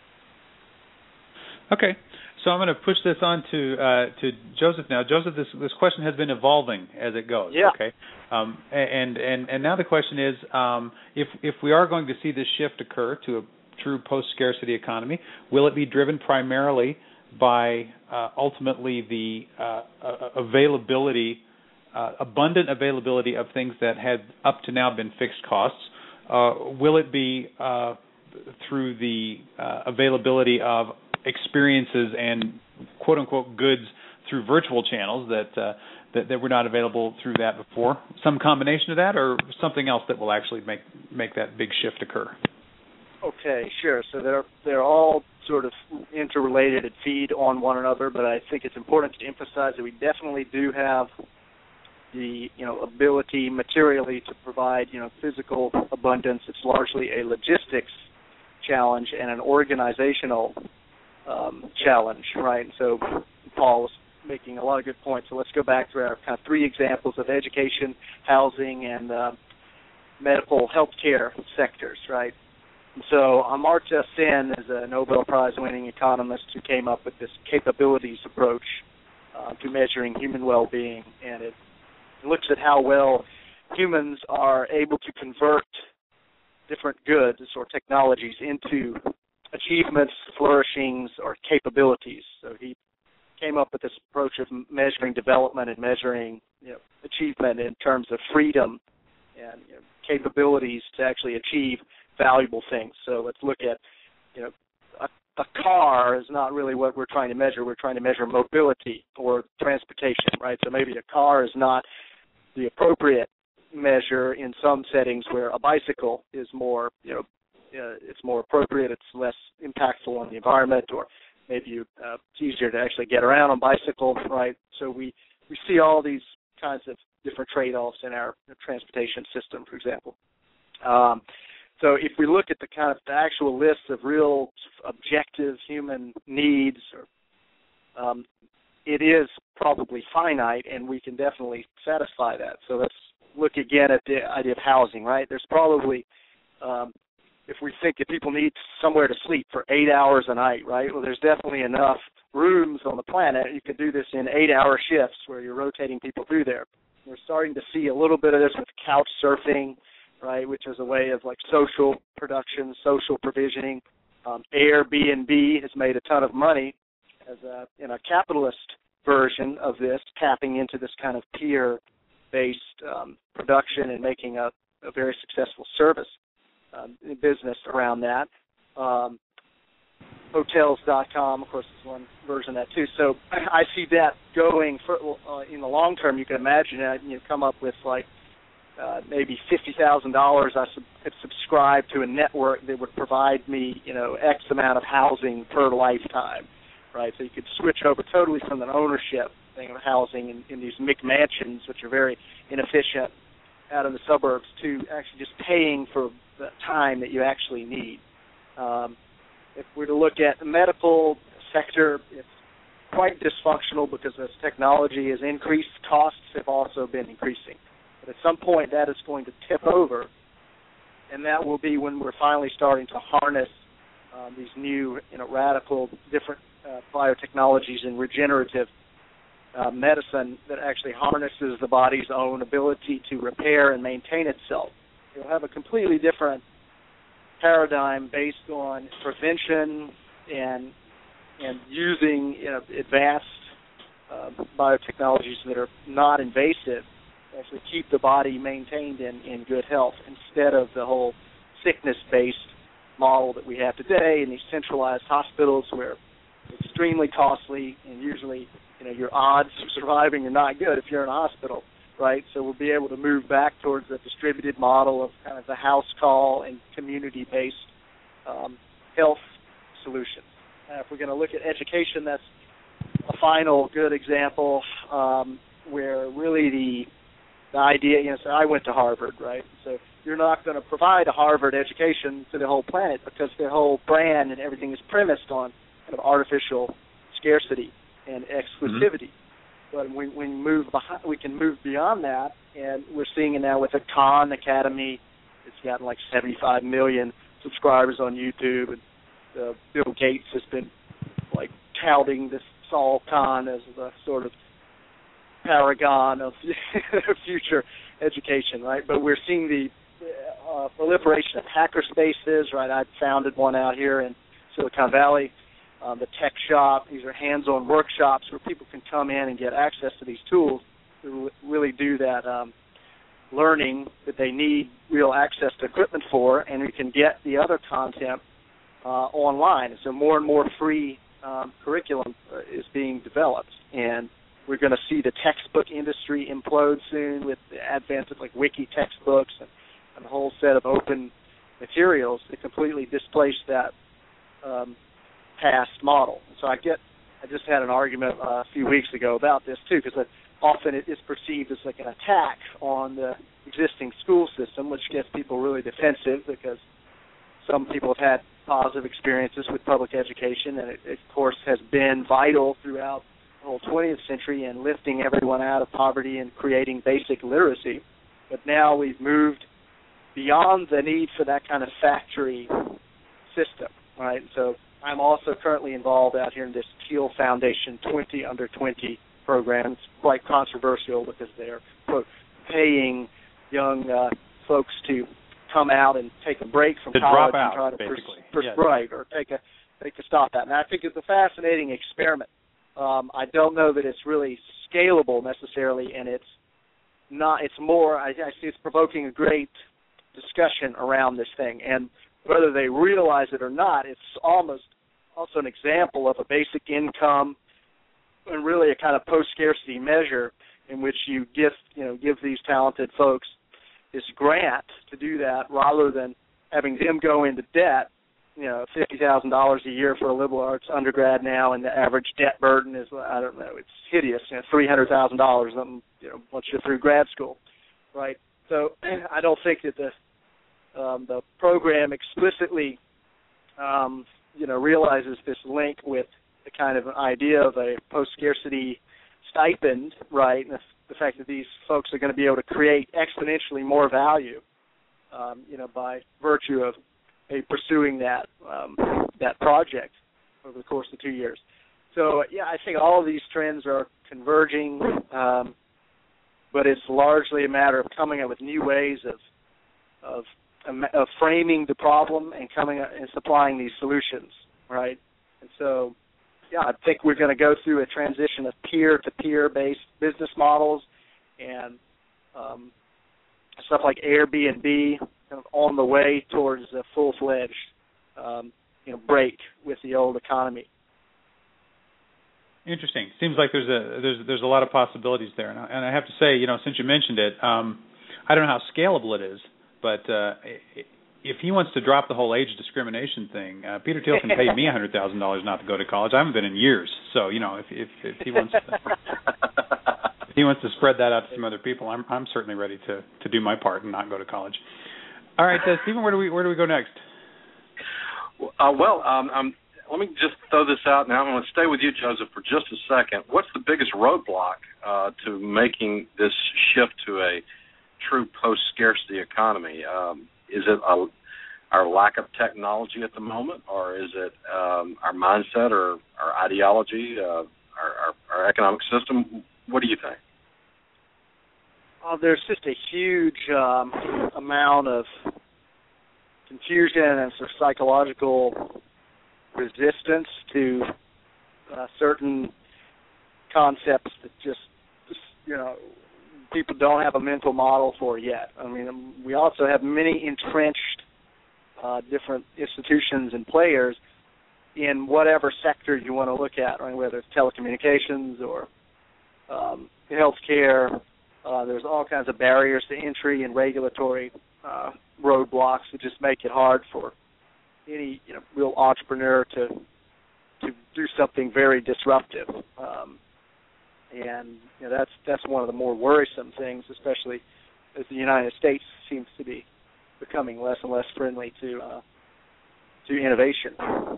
Okay, so I'm going to push this on to Joseph now. Joseph, this question has been evolving as it goes. Yeah. Okay, and now the question is, if we are going to see this shift occur to a true post-scarcity economy, will it be driven primarily by ultimately the abundant availability of things that had up to now been fixed costs? Will it be through the availability of experiences and quote-unquote goods through virtual channels that were not available through that before? Some combination of that, or something else that will actually make that big shift occur? Okay, sure. So they're all sort of interrelated and feed on one another, but I think it's important to emphasize that we definitely do have the ability materially to provide physical abundance. It's largely a logistics challenge and an organizational challenge, right? So Paul was making a lot of good points. So let's go back to our kind of three examples of education, housing, and medical healthcare sectors, right? And so Amartya Sen is a Nobel Prize-winning economist who came up with this capabilities approach to measuring human well-being, and it looks at how well humans are able to convert different goods or technologies into achievements, flourishings, or capabilities. So he came up with this approach of measuring development and measuring achievement in terms of freedom and capabilities to actually achieve valuable things. So let's look at, a car is not really what we're trying to measure. We're trying to measure mobility or transportation, right? So maybe a car is not the appropriate measure in some settings where a bicycle is more, it's more appropriate, it's less impactful on the environment, or maybe it's easier to actually get around on bicycle, right? So we see all these kinds of different trade-offs in our transportation system, for example. So if we look at the kind of the actual list of real objective human needs, it is probably finite, and we can definitely satisfy that. So let's look again at the idea of housing, right? There's probably, if we think that people need somewhere to sleep for 8 hours a night, right? Well, there's definitely enough rooms on the planet. You could do this in 8-hour shifts where you're rotating people through there. We're starting to see a little bit of this with couch surfing, right, which is a way of like social production, social provisioning. Airbnb has made a ton of money as in a capitalist version of this, tapping into this kind of peer-based production and making a very successful service business around that. Hotels.com, of course, is one version of that too. So I see that going for, in the long term. You can imagine that you come up with like maybe $50,000. I could subscribe to a network that would provide me, X amount of housing per lifetime, right? So you could switch over totally from an ownership thing of housing in these McMansions, which are very inefficient out in the suburbs, to actually just paying for the time that you actually need. If we're to look at the medical sector, it's quite dysfunctional because as technology has increased, costs have also been increasing. But at some point, that is going to tip over, and that will be when we're finally starting to harness these new, radical, different biotechnologies and regenerative medicine that actually harnesses the body's own ability to repair and maintain itself. You'll have a completely different paradigm based on prevention and using advanced biotechnologies that are not invasive, actually keep the body maintained in good health instead of the whole sickness-based model that we have today in these centralized hospitals where it's extremely costly and usually your odds of surviving are not good if you're in a hospital, right? So we'll be able to move back towards a distributed model of kind of the house call and community-based health solutions. If we're going to look at education, that's a final good example where really the idea, so I went to Harvard, right? So you're not going to provide a Harvard education to the whole planet because their whole brand and everything is premised on kind of artificial scarcity and exclusivity. Mm-hmm. But we can move beyond that, and we're seeing it now with the Khan Academy. It's gotten like 75 million subscribers on YouTube, and Bill Gates has been like touting this Saul Khan as the sort of paragon of future education, right? But we're seeing the proliferation of hacker spaces, right? I founded one out here in Silicon Valley, the Tech Shop. These are hands-on workshops where people can come in and get access to these tools to really do that learning that they need real access to equipment for, and we can get the other content online. So more and more free curriculum is being developed, and we're going to see the textbook industry implode soon with the advent of like wiki textbooks and a whole set of open materials that completely displace that past model. So I just had an argument a few weeks ago about this too, because often it is perceived as like an attack on the existing school system, which gets people really defensive because some people have had positive experiences with public education, and it of course has been vital throughout the whole 20th century in lifting everyone out of poverty and creating basic literacy. But now we've moved beyond the need for that kind of factory system, right? So I'm also currently involved out here in this Thiel Foundation 20 Under 20 program. It's quite controversial because they're, quote, paying young folks to come out and take a break from college drop out, and try to yes. Right, or take a stop at. And I think it's a fascinating experiment. I don't know that it's really scalable necessarily, and it's not. It's more. I see it's provoking a great discussion around this thing, and whether they realize it or not, it's almost also an example of a basic income and really a kind of post-scarcity measure in which you give these talented folks this grant to do that rather than having them go into debt. $50,000 a year for a liberal arts undergrad now, and the average debt burden is, I don't know, it's hideous, $300,000 once you're through grad school, right? So I don't think that the program explicitly, realizes this link with the kind of idea of a post-scarcity stipend, right, and the fact that these folks are going to be able to create exponentially more value, by virtue of pursuing that project over the course of 2 years. So, I think all of these trends are converging, but it's largely a matter of coming up with new ways of framing the problem and coming up and supplying these solutions, right? And so, I think we're going to go through a transition of peer-to-peer based business models and stuff like Airbnb kind of on the way towards a full-fledged break with the old economy. Interesting. Seems like there's a lot of possibilities there, and I have to say, since you mentioned it, I don't know how scalable it is, but if he wants to drop the whole age discrimination thing, Peter Thiel can pay me $100,000 not to go to college. I haven't been in years, so if he wants to spread that out to some other people, I'm certainly ready to do my part and not go to college. All right, Stephen, where do we go next? Let me just throw this out now. I'm going to stay with you, Joseph, for just a second. What's the biggest roadblock to making this shift to a true post-scarcity economy? Is it our lack of technology at the moment, or is it our mindset or our ideology, our economic system? What do you think? There's just a huge amount of confusion and sort of psychological resistance to certain concepts that just people don't have a mental model for yet. I mean, we also have many entrenched different institutions and players in whatever sector you want to look at, right? Whether it's telecommunications or healthcare. There's all kinds of barriers to entry and regulatory roadblocks that just make it hard for any real entrepreneur to do something very disruptive. And that's one of the more worrisome things, especially as the United States seems to be becoming less and less friendly to innovation.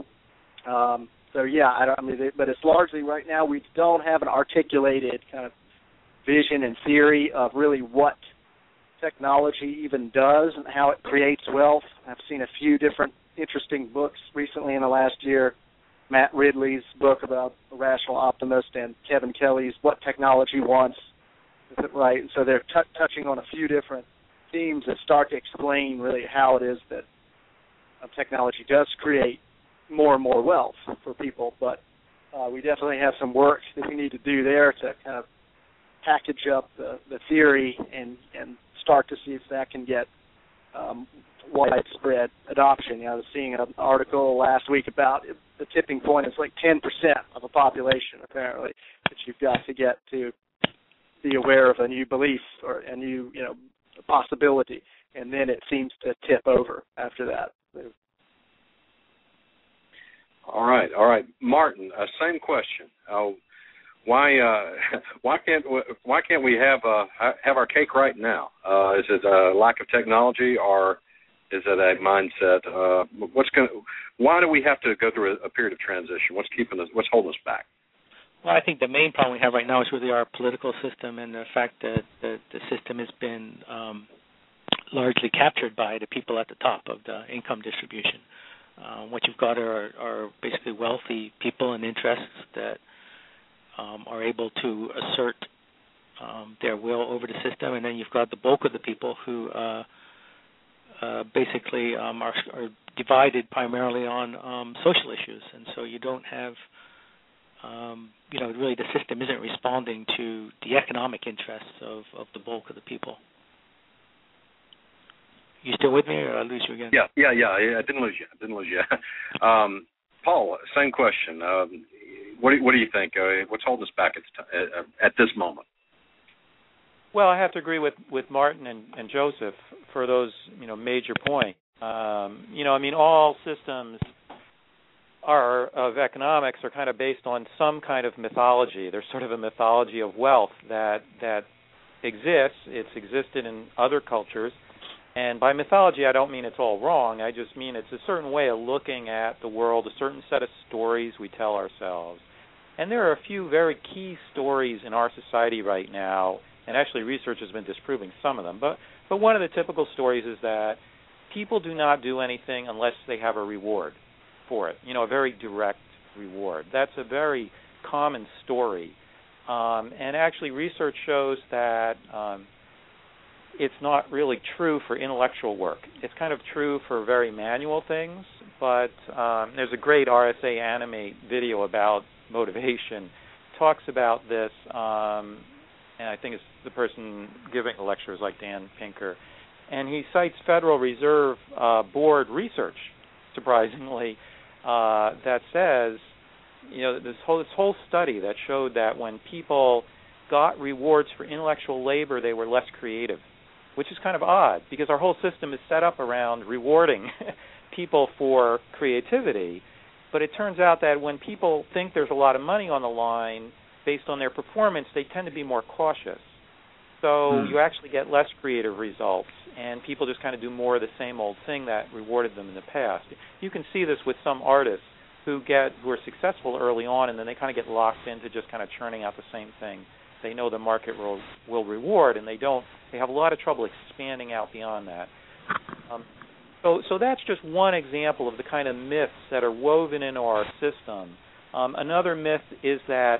But it's largely right now we don't have an articulated kind of vision and theory of really what technology even does and how it creates wealth. I've seen a few different interesting books recently in the last year. Matt Ridley's book about the rational optimist and Kevin Kelly's What Technology Wants. Right, and so they're touching on a few different themes that start to explain really how it is that technology does create more and more wealth for people. But we definitely have some work that we need to do there to kind of package up the theory and start to see if that can get widespread adoption. I was seeing an article last week about the tipping point is like 10% of a population, apparently, that you've got to get to be aware of a new belief or a new, possibility, and then it seems to tip over after that. All right, Martin. Same question. Why can't we have our cake right now? Is it a lack of technology, or is it a mindset? Why do we have to go through a period of transition? What's holding us back? Well, I think the main problem we have right now is really our political system and the fact that the system has been largely captured by the people at the top of the income distribution. What you've got are basically wealthy people and interests that are able to assert their will over the system, and then you've got the bulk of the people who basically are divided primarily on social issues, and so you don't have, really the system isn't responding to the economic interests of the bulk of the people. You still with me, or I lose you again? Yeah. I didn't lose you. Paul, same question. What do you think? What's holding us back at this moment? Well, I have to agree with Martin and Joseph for those major points. All systems of economics are kind of based on some kind of mythology. There's sort of a mythology of wealth that exists. It's existed in other cultures. And by mythology, I don't mean it's all wrong. I just mean it's a certain way of looking at the world, a certain set of stories we tell ourselves. And there are a few very key stories in our society right now, and actually research has been disproving some of them. But one of the typical stories is that people do not do anything unless they have a reward for it, a very direct reward. That's a very common story. And actually research shows that it's not really true for intellectual work. It's kind of true for very manual things, but there's a great RSA Animate video about motivation. Talks about this, and I think it's the person giving the lecture is like Dan Pinker. And he cites Federal Reserve Board research, surprisingly, that says, this whole study that showed that when people got rewards for intellectual labor, they were less creative, which is kind of odd because our whole system is set up around rewarding people for creativity. But it turns out that when people think there's a lot of money on the line based on their performance, they tend to be more cautious. So you actually get less creative results, and people just kind of do more of the same old thing that rewarded them in the past. You can see this with some artists who are successful early on, and then they kind of get locked into just kind of churning out the same thing. They know the market will reward, and they have a lot of trouble expanding out beyond that. So that's just one example of the kind of myths that are woven into our system. Another myth is that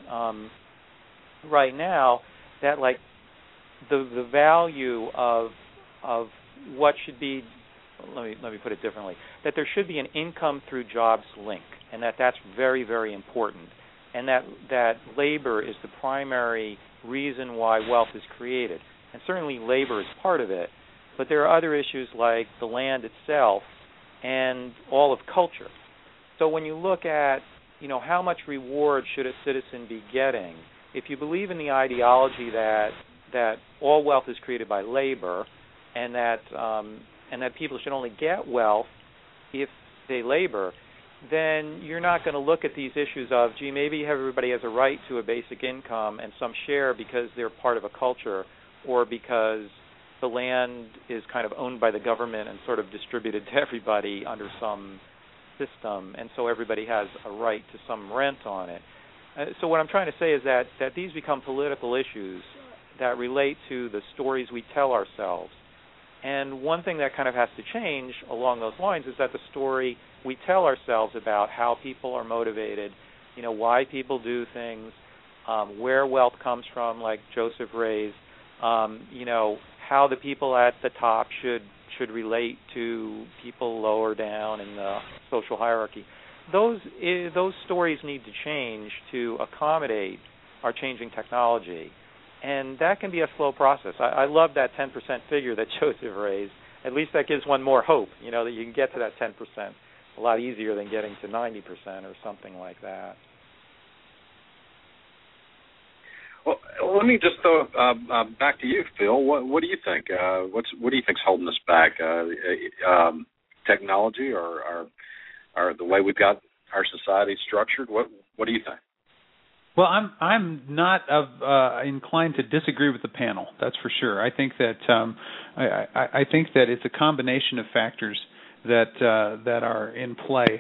right now that like the value of what should be, let me put it differently, that there should be an income through jobs link, and that's very, very important, and that labor is the primary reason why wealth is created. And certainly labor is part of it, but there are other issues like the land itself and all of culture. So when you look at, how much reward should a citizen be getting, if you believe in the ideology that all wealth is created by labor and that people should only get wealth if they labor, then you're not going to look at these issues of, maybe everybody has a right to a basic income and some share because they're part of a culture or because the land is kind of owned by the government and sort of distributed to everybody under some system, and so everybody has a right to some rent on it. So what I'm trying to say is that these become political issues that relate to the stories we tell ourselves. And one thing that kind of has to change along those lines is that the story we tell ourselves about how people are motivated, why people do things, where wealth comes from, like Joseph raised, how the people at the top should relate to people lower down in the social hierarchy. Those stories need to change to accommodate our changing technology. And that can be a slow process. I love that 10% figure that Joseph raised. At least that gives one more hope, that you can get to that 10% a lot easier than getting to 90% or something like that. Well, let me just throw back to you, Phil. What do you think? What do you think's holding us back? Technology or the way we've got our society structured? What do you think? Well, I'm not inclined to disagree with the panel. That's for sure. I think that I think that it's a combination of factors that are in play.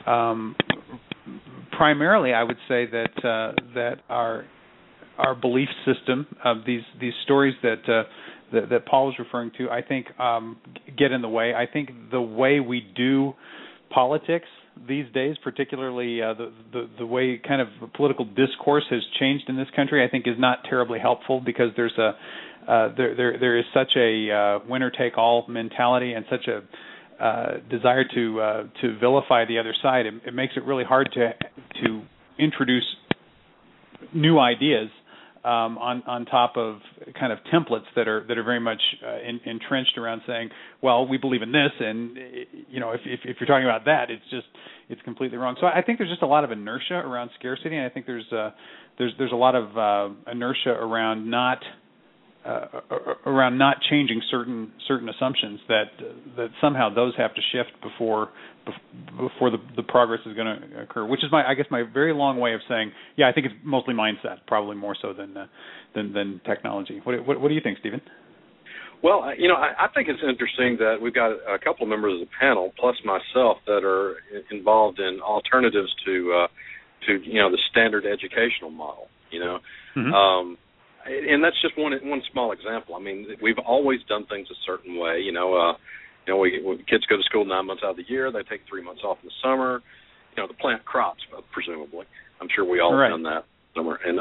Primarily, I would say that our belief system of these stories that Paul was referring to, I think, get in the way. I think the way we do politics these days, particularly the way kind of political discourse has changed in this country, I think is not terribly helpful because there is such a winner-take-all mentality and such a desire to vilify the other side. It makes it really hard to introduce new ideas on top of kind of templates that are very much entrenched around saying, well, we believe in this, and if you're talking about that, it's completely wrong. So I think there's just a lot of inertia around scarcity, and I think there's a lot of inertia around not around not changing certain assumptions, that somehow those have to shift before the progress is going to occur. Which is my very long way of saying, I think it's mostly mindset, probably more so than technology. What do you think, Stephen? Well, I think it's interesting that we've got a couple of members of the panel, plus myself, that are involved in alternatives to the standard educational model. Mm-hmm. And that's just one small example. I mean, we've always done things a certain way. Kids go to school 9 months out of the year. They take 3 months off in the summer. To plant crops, presumably. I'm sure we all have done that summer. And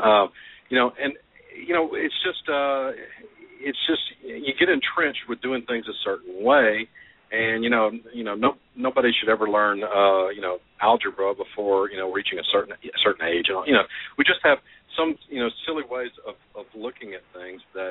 it's just you get entrenched with doing things a certain way, and nobody should ever learn algebra before reaching a certain age. We just have some silly ways of looking at things that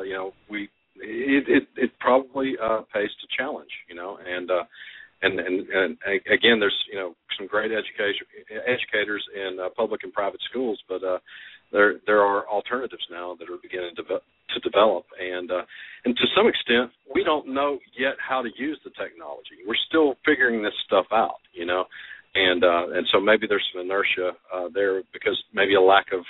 it probably pays to challenge, and again, there's some great educators in public and private schools, but there are alternatives now that are beginning to develop, and to some extent, we don't know yet how to use the technology. We're still figuring this stuff out, and so maybe there's some inertia there because maybe a lack of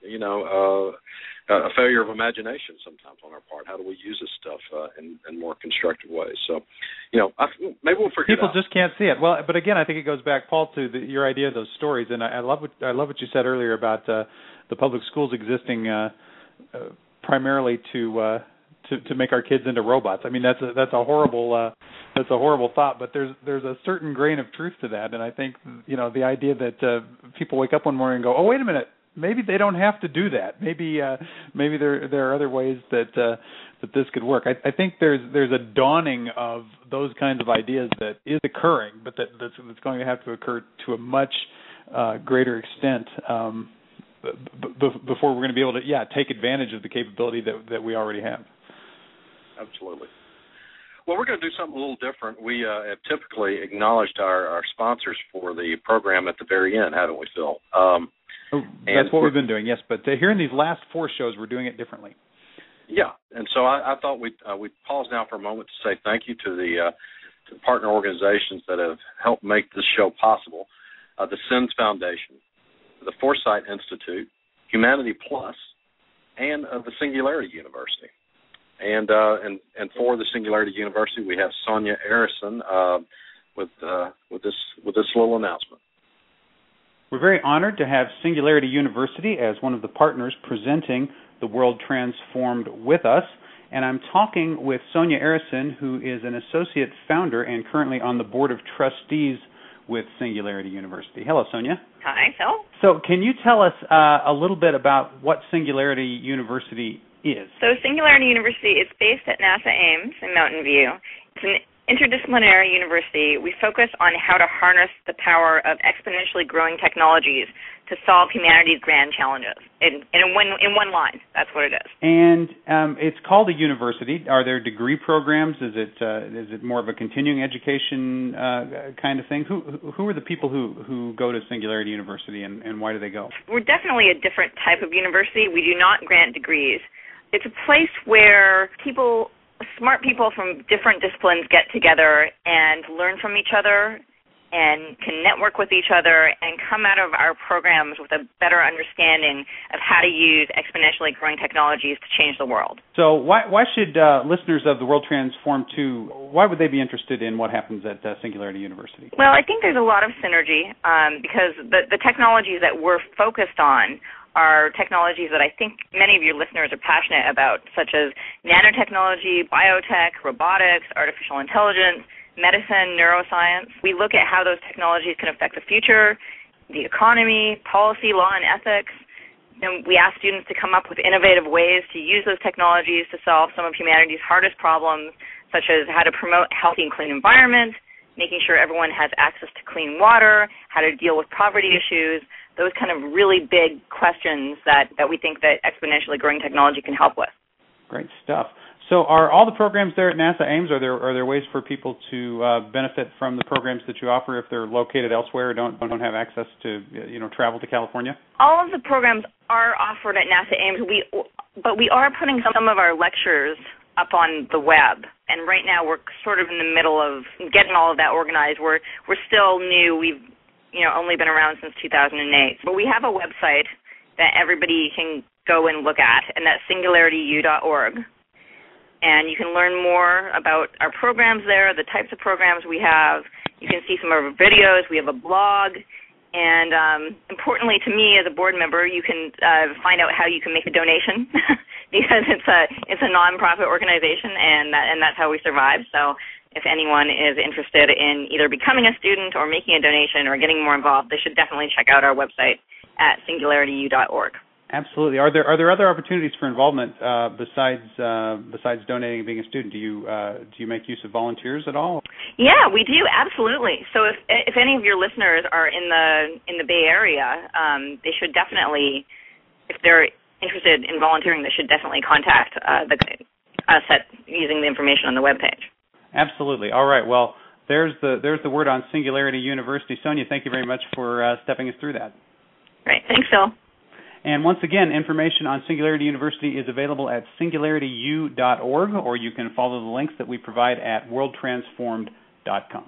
a failure of imagination sometimes on our part. How do we use this stuff in more constructive ways? So, maybe we'll figure People it out. just can't see it. Well, but again, I think it goes back, Paul, to your idea of those stories, and I love what you said earlier about the public schools existing primarily to make our kids into robots. I mean, that's a horrible thought, but there's a certain grain of truth to that, and I think the idea that people wake up one morning and go, oh, wait a minute. Maybe they don't have to do that. Maybe there are other ways that this could work. I think there's a dawning of those kinds of ideas that is occurring, but that's going to have to occur to a much greater extent before we're going to be able to take advantage of the capability that we already have. Absolutely. Well, we're going to do something a little different. We have typically acknowledged our sponsors for the program at the very end, haven't we, Phil? That's what we've been doing, yes. But here in these last 4 shows, we're doing it differently. Yeah, and so I thought we'd pause now for a moment to say thank you to the partner organizations that have helped make this show possible: the SENS Foundation, the Foresight Institute, Humanity Plus, and the Singularity University. And for the Singularity University, we have Sonia Arison with this little announcement. We're very honored to have Singularity University as one of the partners presenting The World Transformed with us. And I'm talking with Sonia Arison, who is an associate founder and currently on the board of trustees with Singularity University. Hello, Sonia. Hi, Phil. So can you tell us a little bit about what Singularity University is? So Singularity University is based at NASA Ames in Mountain View. It's an interdisciplinary university. We focus on how to harness the power of exponentially growing technologies to solve humanity's grand challenges in one line. That's what it is. And it's called a university. Are there degree programs? Is it more of a continuing education kind of thing? Who are the people who go to Singularity University, and why do they go? We're definitely a different type of university. We do not grant degrees. It's a place where smart people from different disciplines get together and learn from each other and can network with each other and come out of our programs with a better understanding of how to use exponentially growing technologies to change the world. So why should listeners of The World Transformed 2, why would they be interested in what happens at Singularity University? Well, I think there's a lot of synergy because the technologies that we're focused on are technologies that I think many of your listeners are passionate about, such as nanotechnology, biotech, robotics, artificial intelligence, medicine, neuroscience. We look at how those technologies can affect the future, the economy, policy, law, and ethics. And we ask students to come up with innovative ways to use those technologies to solve some of humanity's hardest problems, such as how to promote healthy and clean environments, making sure everyone has access to clean water, how to deal with poverty issues, those kind of really big questions that we think that exponentially growing technology can help with. Great stuff. So are all the programs there at NASA Ames, are there ways for people to benefit from the programs that you offer if they're located elsewhere or don't have access to travel to California? All of the programs are offered at NASA Ames. But we are putting some of our lectures up on the web, and right now we're sort of in the middle of getting all of that organized. We're still new. We've only been around since 2008, but we have a website that everybody can go and look at, and that's singularityu.org. And you can learn more about our programs there, the types of programs we have. You can see some of our videos. We have a blog. And importantly to me as a board member, you can find out how you can make a donation because it's a nonprofit organization, and that's how we survive. So if anyone is interested in either becoming a student or making a donation or getting more involved, they should definitely check out our website at singularityu.org. Absolutely. Are there other opportunities for involvement besides donating and being a student? Do you make use of volunteers at all? Yeah, we do, absolutely. So if any of your listeners are in the Bay Area, they should definitely, if they're interested in volunteering, they should definitely contact us using the information on the webpage. Absolutely. All right. Well, there's the word on Singularity University. Sonia, thank you very much for stepping us through that. Great. Thanks, Phil. And once again, information on Singularity University is available at singularityU.org, or you can follow the links that we provide at worldtransformed.com.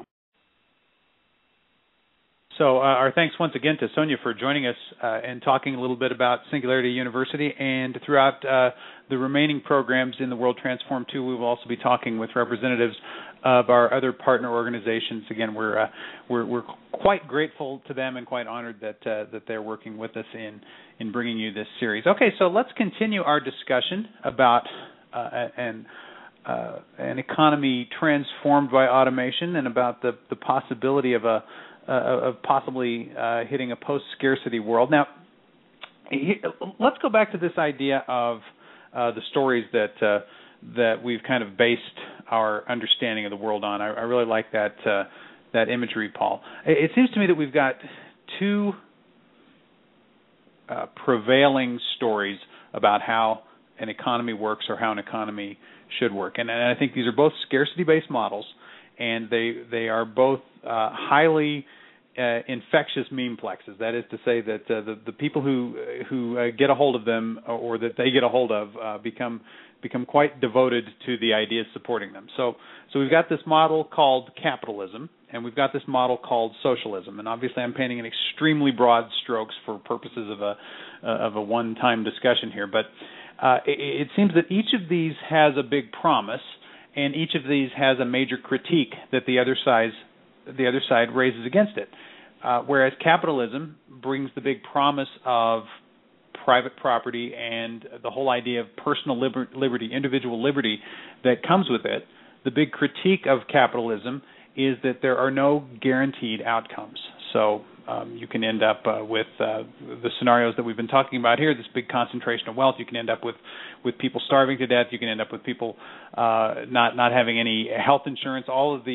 So our thanks once again to Sonia for joining us and talking a little bit about Singularity University. And throughout the remaining programs in the World Transformed 2, we will also be talking with representatives of our other partner organizations. Again, we're quite grateful to them and quite honored that they're working with us in bringing you this series. Okay, so let's continue our discussion about an economy transformed by automation and about the possibility of possibly hitting a post-scarcity world. Now, let's go back to this idea of the stories that we've kind of based our understanding of the world on. I really like that imagery, Paul. It seems to me that we've got two prevailing stories about how an economy works or how an economy should work. And I think these are both scarcity-based models, and they are both highly infectious memeplexes. That is to say that the people who get a hold of them or that they get a hold of become quite devoted to the ideas supporting them. So we've got this model called capitalism, and we've got this model called socialism. And obviously, I'm painting in extremely broad strokes for purposes of a one-time discussion here. But it seems that each of these has a big promise, and each of these has a major critique that the other side raises against it. Whereas capitalism brings the big promise of private property and the whole idea of personal liberty, individual liberty that comes with it. The big critique of capitalism is that there are no guaranteed outcomes. So you can end up with the scenarios that we've been talking about here, this big concentration of wealth. You can end up with people starving to death. You can end up with people not having any health insurance. All of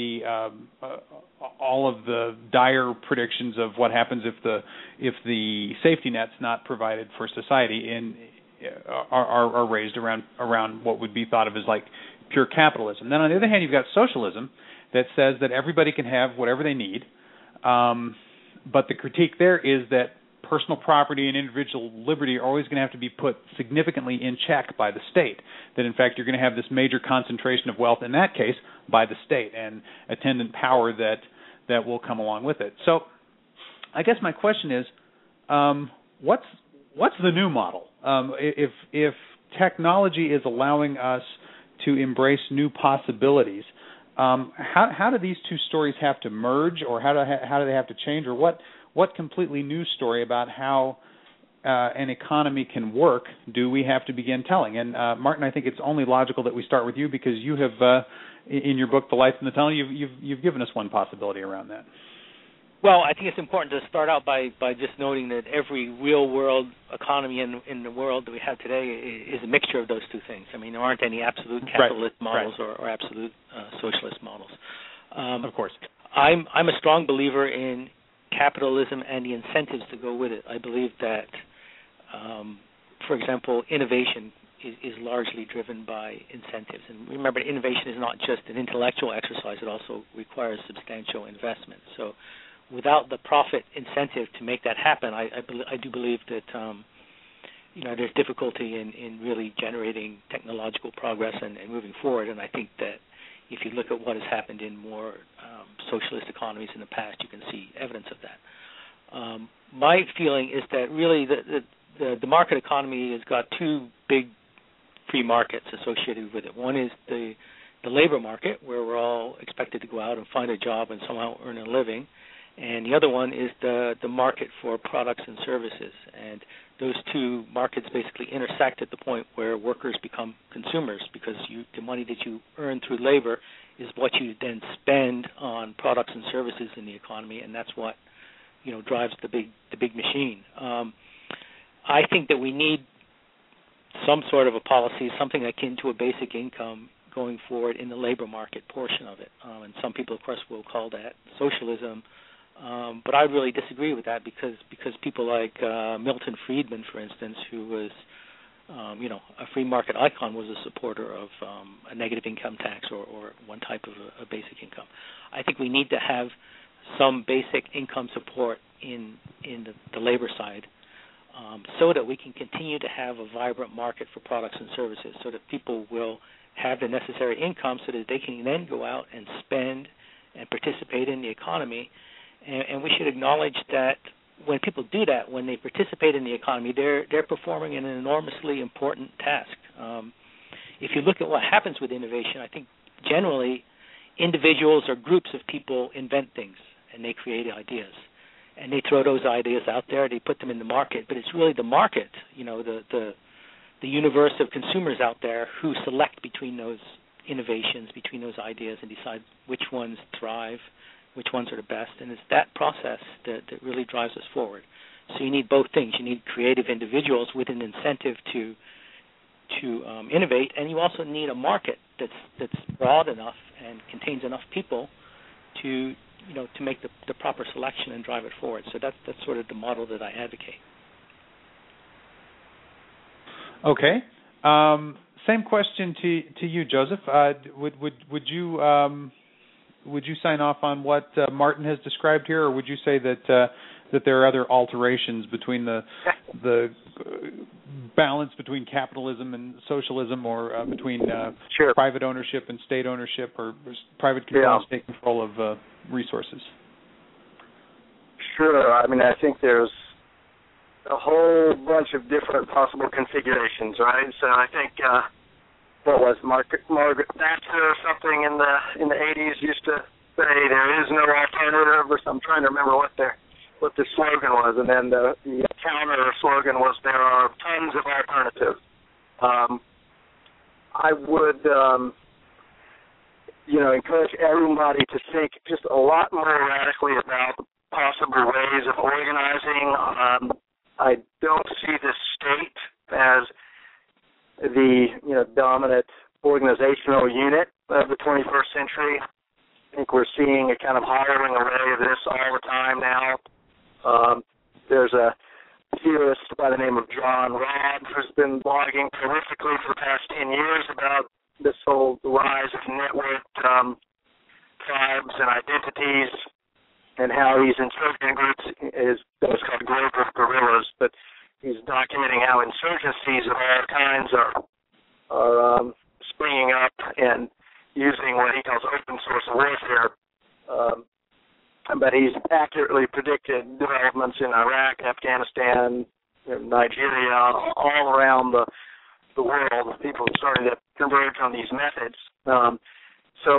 the dire predictions of what happens if the safety net's not provided for society are raised around what would be thought of as like pure capitalism. Then on the other hand, you've got socialism that says that everybody can have whatever they need. But the critique there is that personal property and individual liberty are always going to have to be put significantly in check by the state. That, in fact, you're going to have this major concentration of wealth, in that case, by the state, and attendant power that will come along with it. So I guess my question is, what's the new model? If technology is allowing us to embrace new possibilities, how do these two stories have to merge, or how do they have to change, or what completely new story about how an economy can work do we have to begin telling? And Martin, I think it's only logical that we start with you because you have, in your book, The Lights in the Tunnel, you've given us one possibility around that. Well, I think it's important to start out by just noting that every real-world economy in the world that we have today is a mixture of those two things. I mean, there aren't any absolute capitalist models or absolute socialist models. Of course. I'm a strong believer in capitalism and the incentives to go with it. I believe that, for example, innovation is largely driven by incentives. And remember, innovation is not just an intellectual exercise. It also requires substantial investment. So without the profit incentive to make that happen, I do believe that there's difficulty in really generating technological progress and moving forward. And I think that if you look at what has happened in more socialist economies in the past, you can see evidence of that. My feeling is that really the market economy has got two big free markets associated with it. One is the labor market, where we're all expected to go out and find a job and somehow earn a living. And the other one is the market for products and services. And those two markets basically intersect at the point where workers become consumers, because the money that you earn through labor is what you then spend on products and services in the economy, and that's what drives the big machine. I think that we need some sort of a policy, something akin to a basic income going forward in the labor market portion of it. And some people, of course, will call that socialism. But I really disagree with that because people like Milton Friedman, for instance, who was a free market icon, was a supporter of a negative income tax or one type of a basic income. I think we need to have some basic income support in the labor side, so that we can continue to have a vibrant market for products and services, so that people will have the necessary income so that they can then go out and spend and participate in the economy. And we should acknowledge that when people do that, when they participate in the economy, they're performing an enormously important task. If you look at what happens with innovation, I think generally individuals or groups of people invent things and they create ideas. And they throw those ideas out there, they put them in the market, but it's really the market, the universe of consumers out there who select between those innovations, between those ideas, and decide which ones thrive, which ones are the best, and it's that process that really drives us forward. So you need both things. You need creative individuals with an incentive to innovate, and you also need a market that's broad enough and contains enough people to make the proper selection and drive it forward. So that's sort of the model that I advocate. Okay. Same question to you, Joseph. Would you sign off on what Martin has described here, or would you say that there are other alterations between the balance between capitalism and socialism, or between Sure. private ownership and state ownership, or private control and state control of resources? Sure. I mean, I think there's a whole bunch of different possible configurations, right? So I think what was Margaret Thatcher or something in the 80s used to say there is no alternative, or I'm trying to remember what the slogan was, and then the counter slogan was there are tons of alternatives. I would encourage everybody to think just a lot more radically about possible ways of organizing. I don't see the state as the dominant organizational unit of the 21st century. I think we're seeing a kind of hollowing away of this all the time now. There's a theorist by the name of John Robb who's been blogging prolifically for the past 10 years about this whole rise of networked tribes and identities, and how these insurgent groups is what's called global guerrillas, but he's documenting how insurgencies of all kinds are springing up and using what he calls open source warfare. But he's accurately predicted developments in Iraq, Afghanistan, Nigeria, all around the world. People are starting to converge on these methods. So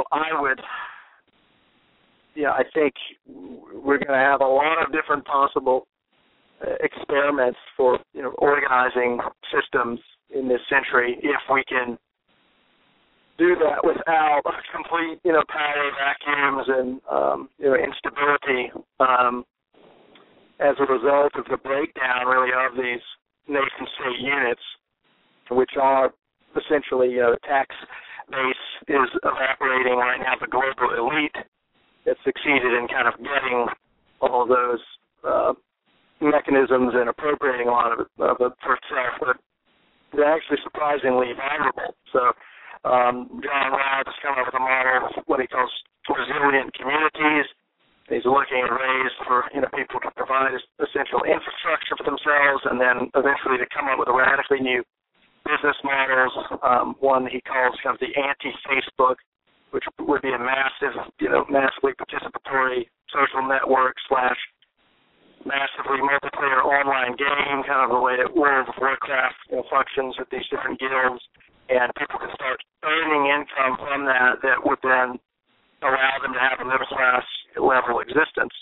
I think we're going to have a lot of different possible experiments for organizing systems in this century if we can do that without complete power vacuums and instability as a result of the breakdown really of these nation-state units, which are essentially the tax base is evaporating right now. The global elite that succeeded in kind of getting all of those mechanisms and appropriating a lot of it for itself, but they're actually surprisingly vulnerable. So John Robb has come up with a model of what he calls resilient communities, He's looking at ways for people to provide essential infrastructure for themselves, and then eventually to come up with radically new business models. One he calls kind of the anti-Facebook, which would be a massively participatory social network / massively multiplayer online game, kind of the way that World of Warcraft functions with these different guilds, and people can start earning income from that would then allow them to have a middle class level existence.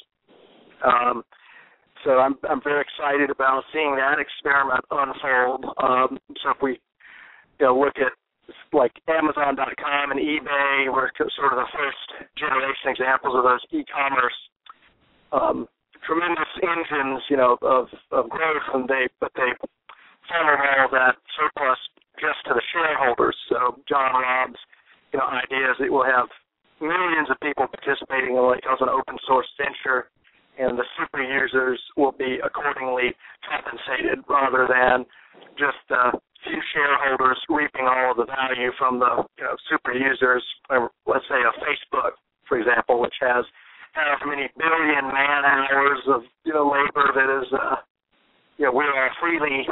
So I'm very excited about seeing that experiment unfold. So if we look at like Amazon.com and eBay, were sort of the first generation examples of those e-commerce tremendous engines, of growth, and they funnel all that surplus just to the shareholders. So John Robb's, idea is that we'll have millions of people participating in what he calls an open source venture, and the super users will be accordingly compensated rather than just few shareholders reaping all of the value from the super users. Let's say a Facebook, for example, which has however many billion man hours of labor that is we are freely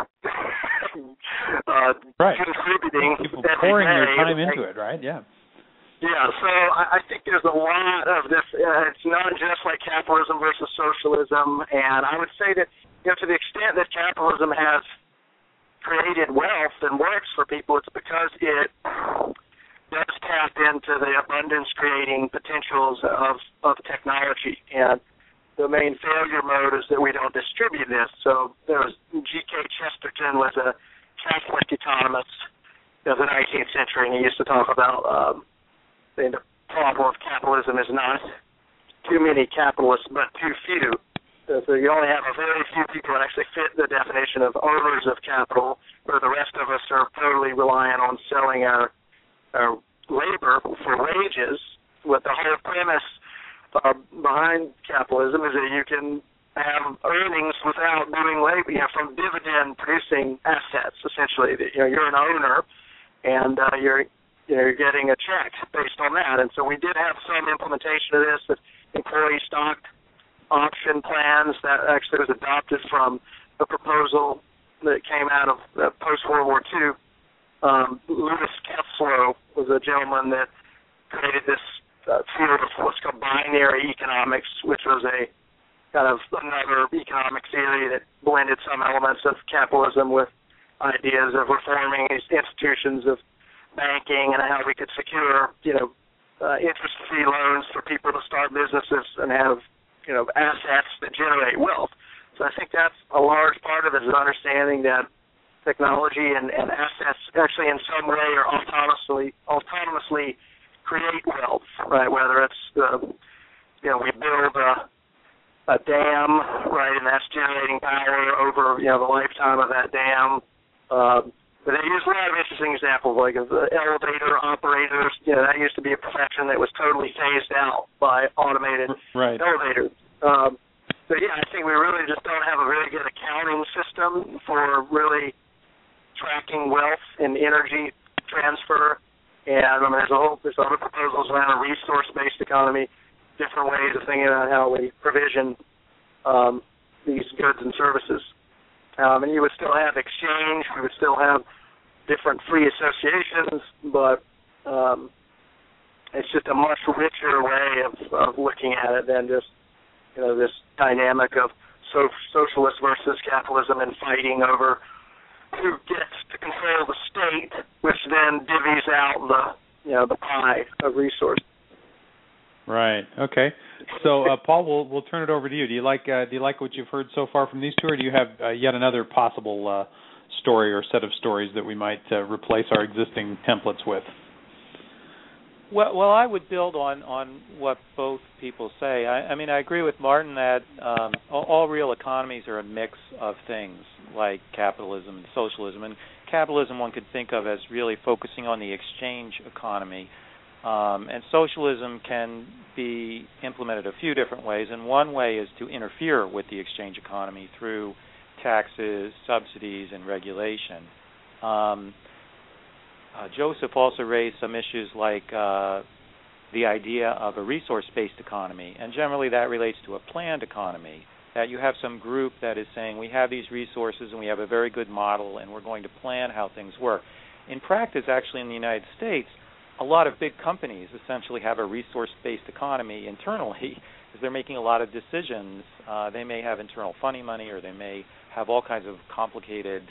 contributing. People pouring their time into it, right? Yeah. Yeah, so I think there's a lot of this. It's not just like capitalism versus socialism, and I would say that to the extent that capitalism has created wealth and works for people, it's because it does tap into the abundance-creating potentials of technology. And the main failure mode is that we don't distribute this. So there was G.K. Chesterton was a Catholic economist of the 19th century, and he used to talk about the problem of capitalism is not too many capitalists, but too few. So you only have a very few people that actually fit the definition of owners of capital, where the rest of us are totally reliant on selling our labor for wages. What the whole premise behind capitalism is that you can have earnings without doing labor, from dividend-producing assets. Essentially, you're an owner, and you're getting a check based on that. And so we did have some implementation of this, that employee stock option plans that actually was adopted from a proposal that came out of post-World War II. Louis Kessler was a gentleman that created this field of what's called binary economics, which was a kind of another economic theory that blended some elements of capitalism with ideas of reforming these institutions of banking and how we could secure, interest-free loans for people to start businesses and have, assets that generate wealth. So I think that's a large part of it, is understanding that technology and assets actually in some way are autonomously create wealth, right? Whether it's we build a dam, right, and that's generating power over the lifetime of that dam. But they use a lot of interesting examples, like the elevator operators. That used to be a profession that was totally phased out by automated elevators. So I think we really just don't have a very good accounting system for really tracking wealth and energy transfer. And there's other proposals around a resource-based economy, different ways of thinking about how we provision these goods and services. And you would still have exchange, we would still have different free associations, but it's just a much richer way of looking at it than just this dynamic of socialist versus capitalism and fighting over who gets to control the state, which then divvies out the pie of resources. Right. Okay. So, Paul, we'll turn it over to you. Do you like what you've heard so far from these two, or do you have yet another possible story or set of stories that we might replace our existing templates with? Well, I would build on what both people say. I mean, I agree with Martin that all real economies are a mix of things like capitalism and socialism. And capitalism one could think of as really focusing on the exchange economy. And socialism can be implemented a few different ways. And one way is to interfere with the exchange economy through taxes, subsidies, and regulation. Joseph also raised some issues like the idea of a resource-based economy, and generally that relates to a planned economy, that you have some group that is saying we have these resources and we have a very good model and we're going to plan how things work. In practice, actually, in the United States, a lot of big companies essentially have a resource-based economy internally because they're making a lot of decisions. They may have internal funding money, or they may have all kinds of complicated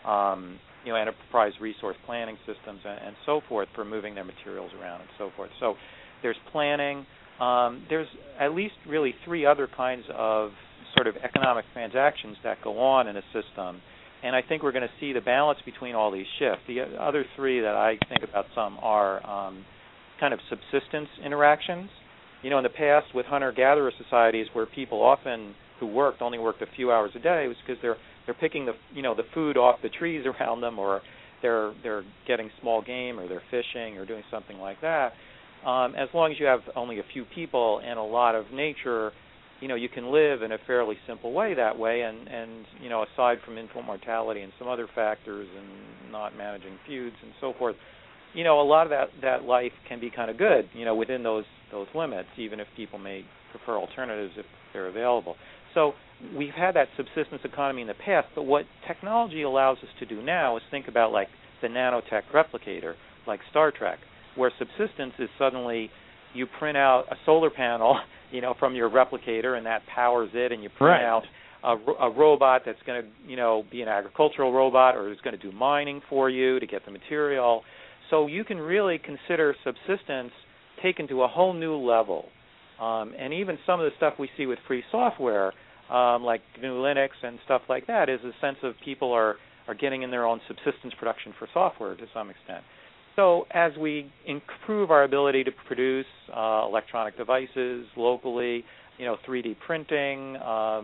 enterprise resource planning systems and so forth for moving their materials around and so forth. So there's planning. There's at least really three other kinds of sort of economic transactions that go on in a system, and I think we're going to see the balance between all these shift. The other three that I think about some are kind of subsistence interactions. In the past with hunter-gatherer societies where people often who only worked a few hours a day, it was because they're picking the food off the trees around them, or they're getting small game, or they're fishing, or doing something like that. As long as you have only a few people and a lot of nature, you can live in a fairly simple way that way, and aside from infant mortality and some other factors and not managing feuds and so forth, a lot of that life can be kind of good, within those limits, even if people may prefer alternatives if they're available. So we've had that subsistence economy in the past, but what technology allows us to do now is think about like the nanotech replicator, like Star Trek, where subsistence is suddenly you print out a solar panel, from your replicator, and that powers it, and you print out a robot that's going to, be an agricultural robot, or is going to do mining for you to get the material. So you can really consider subsistence taken to a whole new level. And even some of the stuff we see with free software, like GNU Linux and stuff like that, is a sense of people are getting in their own subsistence production for software to some extent. So as we improve our ability to produce electronic devices locally, 3D printing,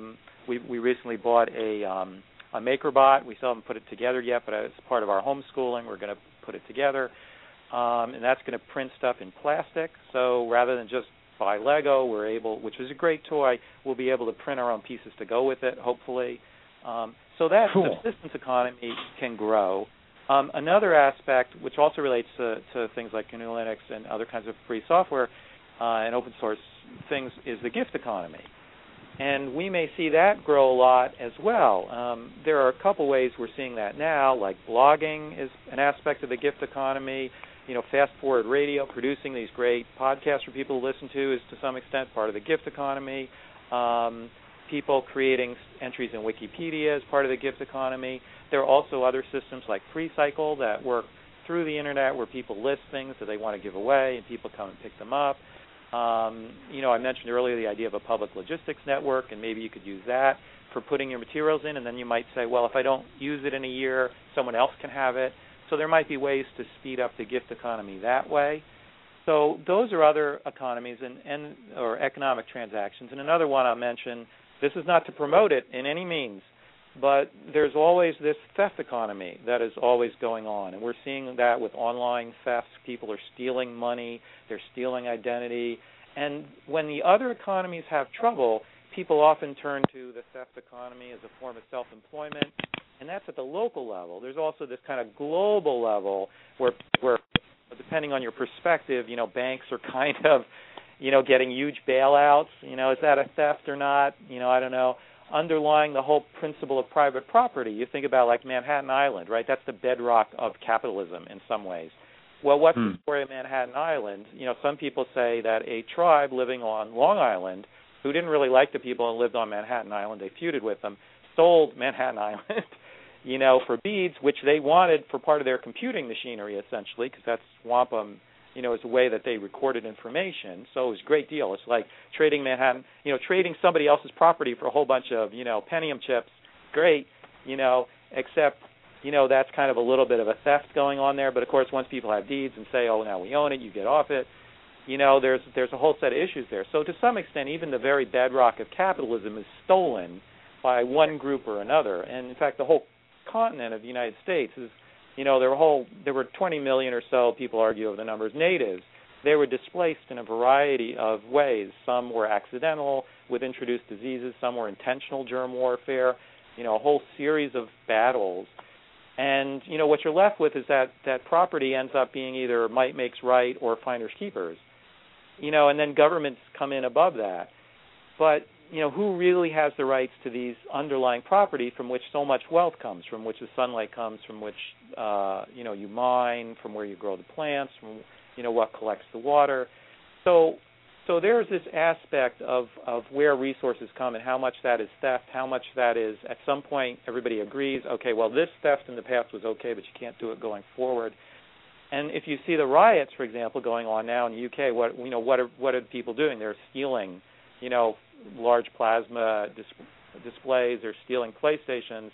we recently bought a MakerBot. We still haven't put it together yet, but as part of our homeschooling, we're going to put it together. And that's going to print stuff in plastic. So rather than just buy Lego, we're able, which is a great toy, we'll be able to print our own pieces to go with it, hopefully. So that subsistence economy can grow. Another aspect, which also relates to things like GNU Linux and other kinds of free software and open source things, is the gift economy. And we may see that grow a lot as well. There are a couple ways we're seeing that now, like blogging is an aspect of the gift economy. Fast Forward Radio, producing these great podcasts for people to listen to, is to some extent part of the gift economy. People creating entries in Wikipedia is part of the gift economy. There are also other systems like FreeCycle that work through the internet where people list things that they want to give away and people come and pick them up. I mentioned earlier the idea of a public logistics network, and maybe you could use that for putting your materials in, and then you might say, well, if I don't use it in a year, someone else can have it. So there might be ways to speed up the gift economy that way. So those are other economies or economic transactions. And another one I'll mention, this is not to promote it in any means, but there's always this theft economy that is always going on. And we're seeing that with online thefts. People are stealing money. They're stealing identity. And when the other economies have trouble, people often turn to the theft economy as a form of self-employment. And that's at the local level. There's also this kind of global level where depending on your perspective, banks are kind of, getting huge bailouts. Is that a theft or not? I don't know. Underlying the whole principle of private property, you think about like Manhattan Island, right? That's the bedrock of capitalism in some ways. Well, what's the story of Manhattan Island? Some people say that a tribe living on Long Island who didn't really like the people who lived on Manhattan Island, they feuded with them, sold Manhattan Island, for beads, which they wanted for part of their computing machinery, essentially, because that's wampum, is a way that they recorded information. So it was a great deal. It's like trading Manhattan, trading somebody else's property for a whole bunch of, Pentium chips. Great, except, that's kind of a little bit of a theft going on there. But, of course, once people have deeds and say, oh, now we own it, you get off it, there's a whole set of issues there. So to some extent, even the very bedrock of capitalism is stolen by one group or another. And, in fact, the whole continent of the United States is, there were 20 million or so, people argue over the numbers, natives. They were displaced in a variety of ways. Some were accidental with introduced diseases. Some were intentional germ warfare, a whole series of battles. And, what you're left with is that property ends up being either might makes right or finders keepers. and then governments come in above that. But who really has the rights to these underlying property from which so much wealth comes, from which the sunlight comes, from which you mine, from where you grow the plants, from what collects the water. So there's this aspect of where resources come and how much that is theft, how much that is, at some point everybody agrees, okay, well, this theft in the past was okay, but you can't do it going forward. And if you see the riots, for example, going on now in the UK, what are people doing? They're stealing, large plasma displays. They're stealing PlayStations.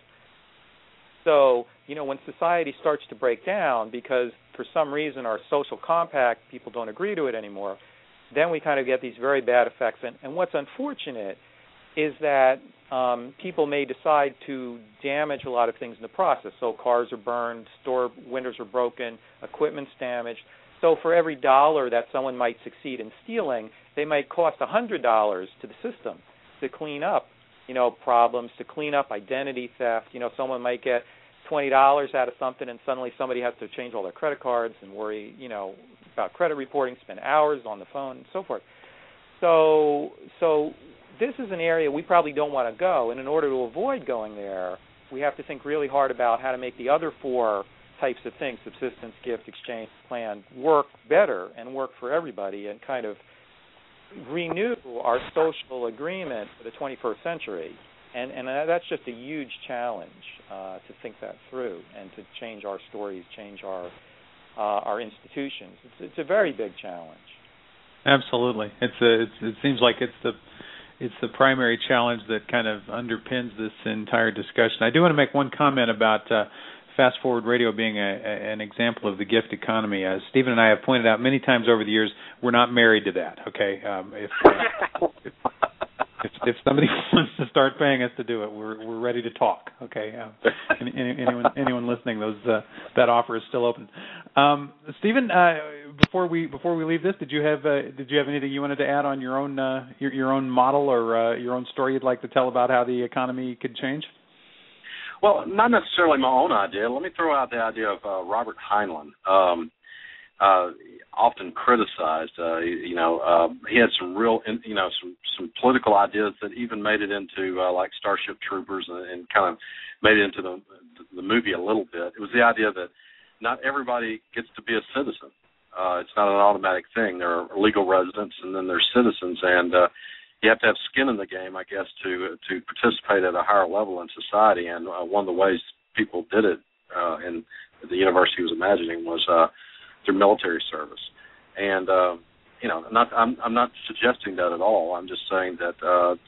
So, when society starts to break down because for some reason our social compact, people don't agree to it anymore, then we kind of get these very bad effects. And what's unfortunate is that people may decide to damage a lot of things in the process. So cars are burned, store windows are broken, equipment's damaged. So for every dollar that someone might succeed in stealing, they might cost $100 to the system to clean up, problems, to clean up identity theft. Someone might get $20 out of something, and suddenly somebody has to change all their credit cards and worry, about credit reporting, spend hours on the phone, and so forth. So this is an area we probably don't want to go, and in order to avoid going there, we have to think really hard about how to make the other four types of things, subsistence, gift, exchange, plan, work better and work for everybody, and kind of renew our social agreement for the 21st century. And that's just a huge challenge to think that through and to change our stories, change our institutions. It's a very big challenge. Absolutely. It seems like it's the primary challenge that kind of underpins this entire discussion. I do want to make one comment about Fast Forward Radio being an example of the gift economy. As Stephen and I have pointed out many times over the years, we're not married to that. Okay, if somebody wants to start paying us to do it, we're ready to talk. Okay, anyone listening, that offer is still open. Stephen, before we leave this, did you have anything you wanted to add on your own model or your own story you'd like to tell about how the economy could change? Well, not necessarily my own idea. Let me throw out the idea of Robert Heinlein, often criticized. He had some real, some political ideas that even made it into like Starship Troopers and kind of made it into the movie a little bit. It was the idea that not everybody gets to be a citizen. It's not an automatic thing. There are legal residents and then there's citizens, and you have to have skin in the game, I guess, to participate at a higher level in society. And one of the ways people did it in the university was imagining was through military service. And I'm not suggesting that at all. I'm just saying that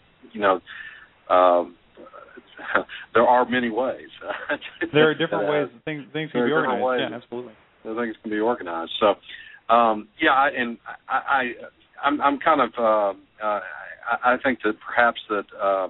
there are many ways. There are different ways things can be organized. Yeah, absolutely. Things can be organized. So, I'm kind of. I think that perhaps that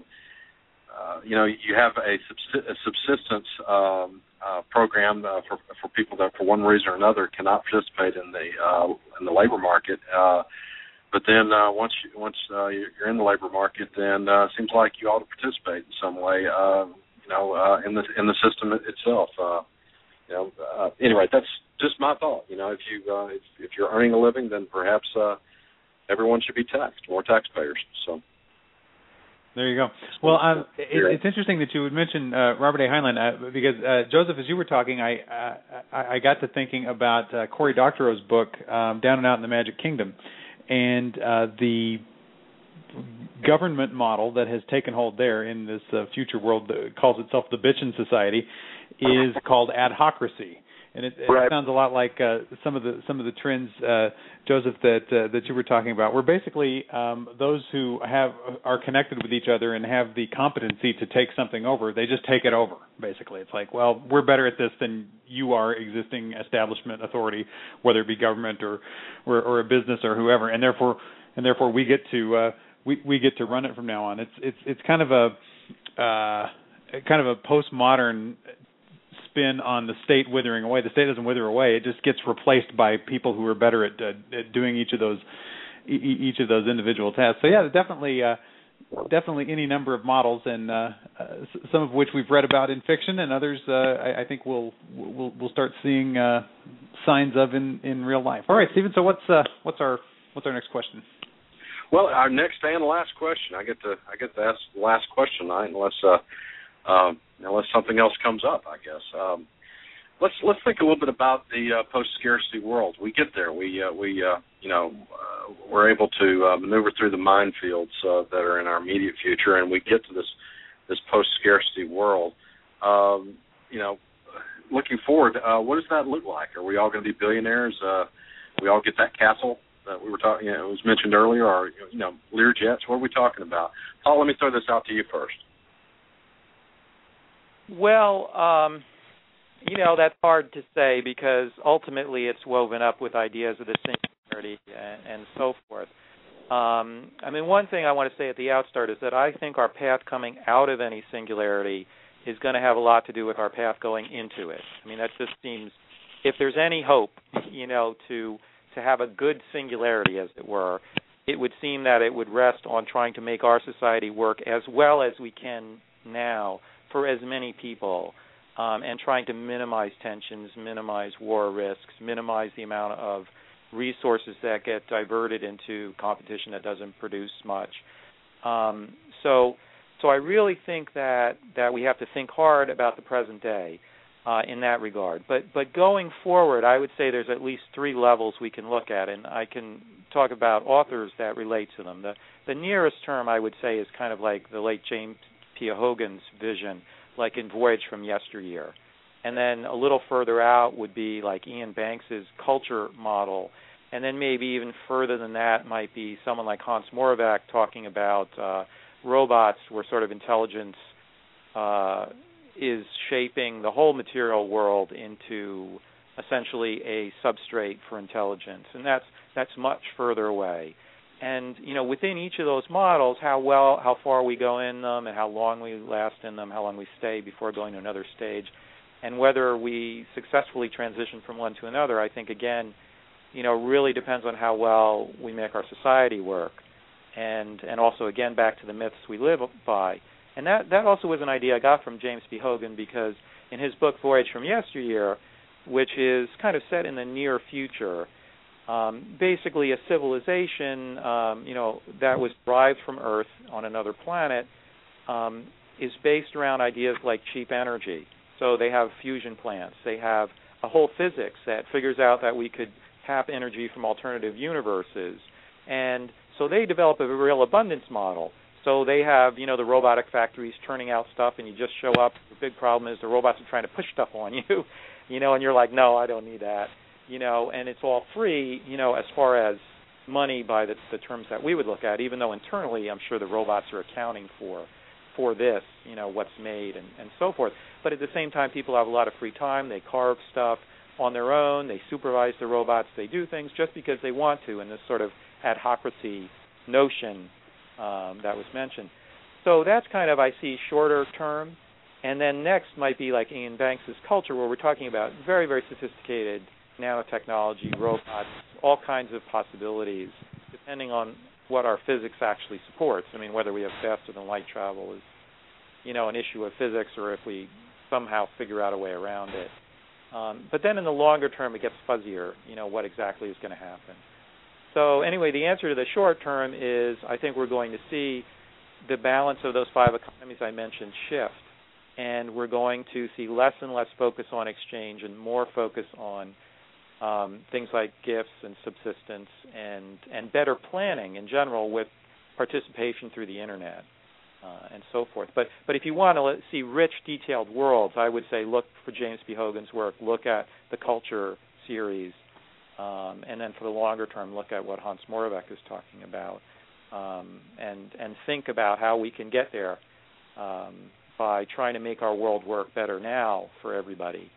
you have a subsistence program for people that for one reason or another cannot participate in the labor market. But then once you're in the labor market, then it seems like you ought to participate in some way. In the system itself. Anyway, that's just my thought. If you're earning a living, then perhaps everyone should be taxed, more taxpayers. So there you go. Well, it's interesting that you would mention Robert A. Heinlein because Joseph, as you were talking, I got to thinking about Cory Doctorow's book Down and Out in the Magic Kingdom, and the government model that has taken hold there in this future world that calls itself the Bitchin' Society is called adhocracy. And it sounds a lot like some of the trends, Joseph, that you were talking about. Where basically those who are connected with each other and have the competency to take something over, they just take it over. Basically, it's like, well, we're better at this than you are, existing establishment authority, whether it be government or a business or whoever, and therefore we get to run it from now on. It's kind of a postmodern spin on the state withering away. The state doesn't wither away; it just gets replaced by people who are better at doing each of those individual tasks. So yeah, definitely any number of models, and some of which we've read about in fiction, and others I think we'll start seeing signs of in real life. All right, Stephen. So what's our What's our next question? Well, our next and last question. I get to ask the last question tonight, unless something else comes up, I guess. Let's think a little bit about the post-scarcity world. We get there. We're able to maneuver through the minefields that are in our immediate future, and we get to this post-scarcity world. Looking forward, what does that look like? Are we all going to be billionaires? We all get that castle that we were talking. It was mentioned earlier, or Lear jets. What are we talking about? Paul, let me throw this out to you first. Well, that's hard to say because ultimately it's woven up with ideas of the singularity and so forth. One thing I want to say at the outstart is that I think our path coming out of any singularity is going to have a lot to do with our path going into it. That just seems, if there's any hope, to have a good singularity, as it were, it would seem that it would rest on trying to make our society work as well as we can now for as many people, and trying to minimize tensions, minimize war risks, minimize the amount of resources that get diverted into competition that doesn't produce much. So I really think that we have to think hard about the present day in that regard. But going forward, I would say there's at least three levels we can look at, and I can talk about authors that relate to them. The nearest term, I would say, is kind of like the late James P. Hogan's vision, like in Voyage from Yesteryear. And then a little further out would be like Ian Banks's culture model. And then maybe even further than that might be someone like Hans Moravec talking about robots where sort of intelligence is shaping the whole material world into essentially a substrate for intelligence. And that's much further away. And, within each of those models, how far we go in them and how long we last in them, how long we stay before going to another stage, and whether we successfully transition from one to another, I think, again, really depends on how well we make our society work. And also, again, back to the myths we live by. And that also was an idea I got from James P. Hogan, because in his book, Voyage from Yesteryear, which is kind of set in the near future, basically a civilization, that was derived from Earth on another planet, is based around ideas like cheap energy. So they have fusion plants. They have a whole physics that figures out that we could tap energy from alternative universes. And so they develop a real abundance model. So they have, the robotic factories turning out stuff, and you just show up. The big problem is the robots are trying to push stuff on you, and you're like, no, I don't need that. And it's all free, as far as money by the terms that we would look at, even though internally I'm sure the robots are accounting for this, what's made and so forth. But at the same time, people have a lot of free time. They carve stuff on their own. They supervise the robots. They do things just because they want to, in this sort of adhocracy notion that was mentioned. So that's kind of, I see, shorter term. And then next might be like Ian Banks's culture, where we're talking about very, very sophisticated nanotechnology, robots, all kinds of possibilities, depending on what our physics actually supports. Whether we have faster than light travel is, an issue of physics, or if we somehow figure out a way around it. But then in the longer term, it gets fuzzier, what exactly is going to happen. So anyway, the answer to the short term is I think we're going to see the balance of those five economies I mentioned shift. And we're going to see less and less focus on exchange and more focus on things like gifts and subsistence and better planning in general with participation through the Internet and so forth. But if you want to see rich, detailed worlds, I would say look for James P. Hogan's work, look at the Culture series, and then for the longer term, look at what Hans Moravec is talking about, and think about how we can get there by trying to make our world work better now for everybody.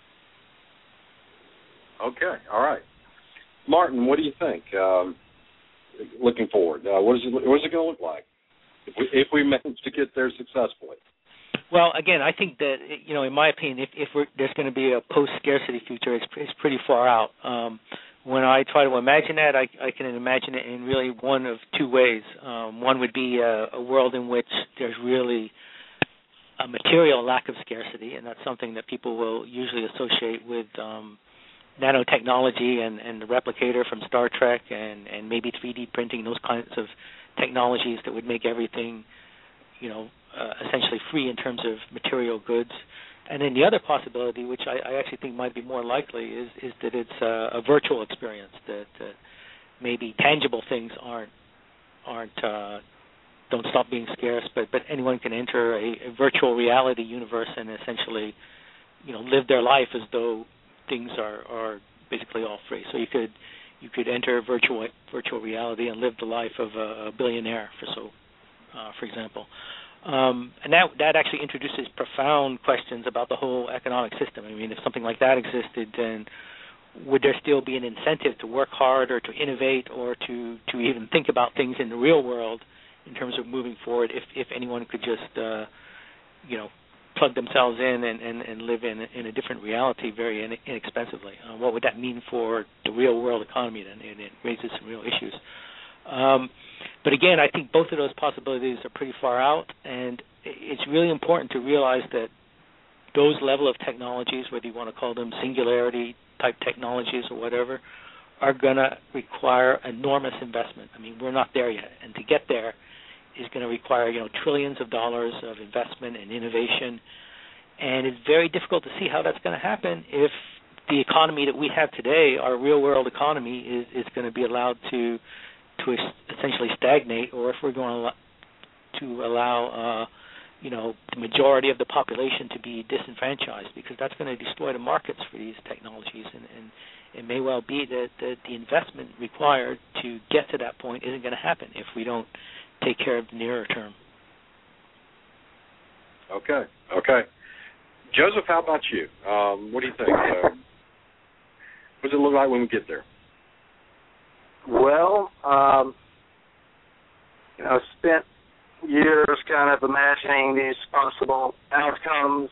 Okay, all right. Martin, what do you think? Looking forward, what is it going to look like if we manage to get there successfully? Well, again, I think that, in my opinion, if there's going to be a post-scarcity future, it's pretty far out. When I try to imagine that, I can imagine it in really one of two ways. One would be a world in which there's really a material lack of scarcity, and that's something that people will usually associate with nanotechnology and the replicator from Star Trek and maybe 3D printing, those kinds of technologies that would make everything, essentially free in terms of material goods. And then the other possibility, which I actually think might be more likely, is that it's a virtual experience, that maybe tangible things don't stop being scarce, but anyone can enter a virtual reality universe and essentially, live their life as though things are basically all free. So you could enter virtual reality and live the life of a billionaire, for example. And that actually introduces profound questions about the whole economic system. I mean, if something like that existed, then would there still be an incentive to work hard or to innovate or to even think about things in the real world in terms of moving forward if anyone could just, plug themselves in and live in a different reality very inexpensively? What would that mean for the real world economy then? And it raises some real issues. But again, I think both of those possibilities are pretty far out, and it's really important to realize that those level of technologies, whether you want to call them singularity-type technologies or whatever, are going to require enormous investment. I mean, we're not there yet, and to get there is going to require, trillions of dollars of investment and innovation, and it's very difficult to see how that's going to happen if the economy that we have today, our real-world economy, is going to be allowed to essentially stagnate, or if we're going to allow the majority of the population to be disenfranchised, because that's going to destroy the markets for these technologies, and it may well be that the investment required to get to that point isn't going to happen if we don't take care of the nearer term. Okay. Joseph, how about you? What do you think? What does it look like when we get there? Well, spent years kind of imagining these possible outcomes,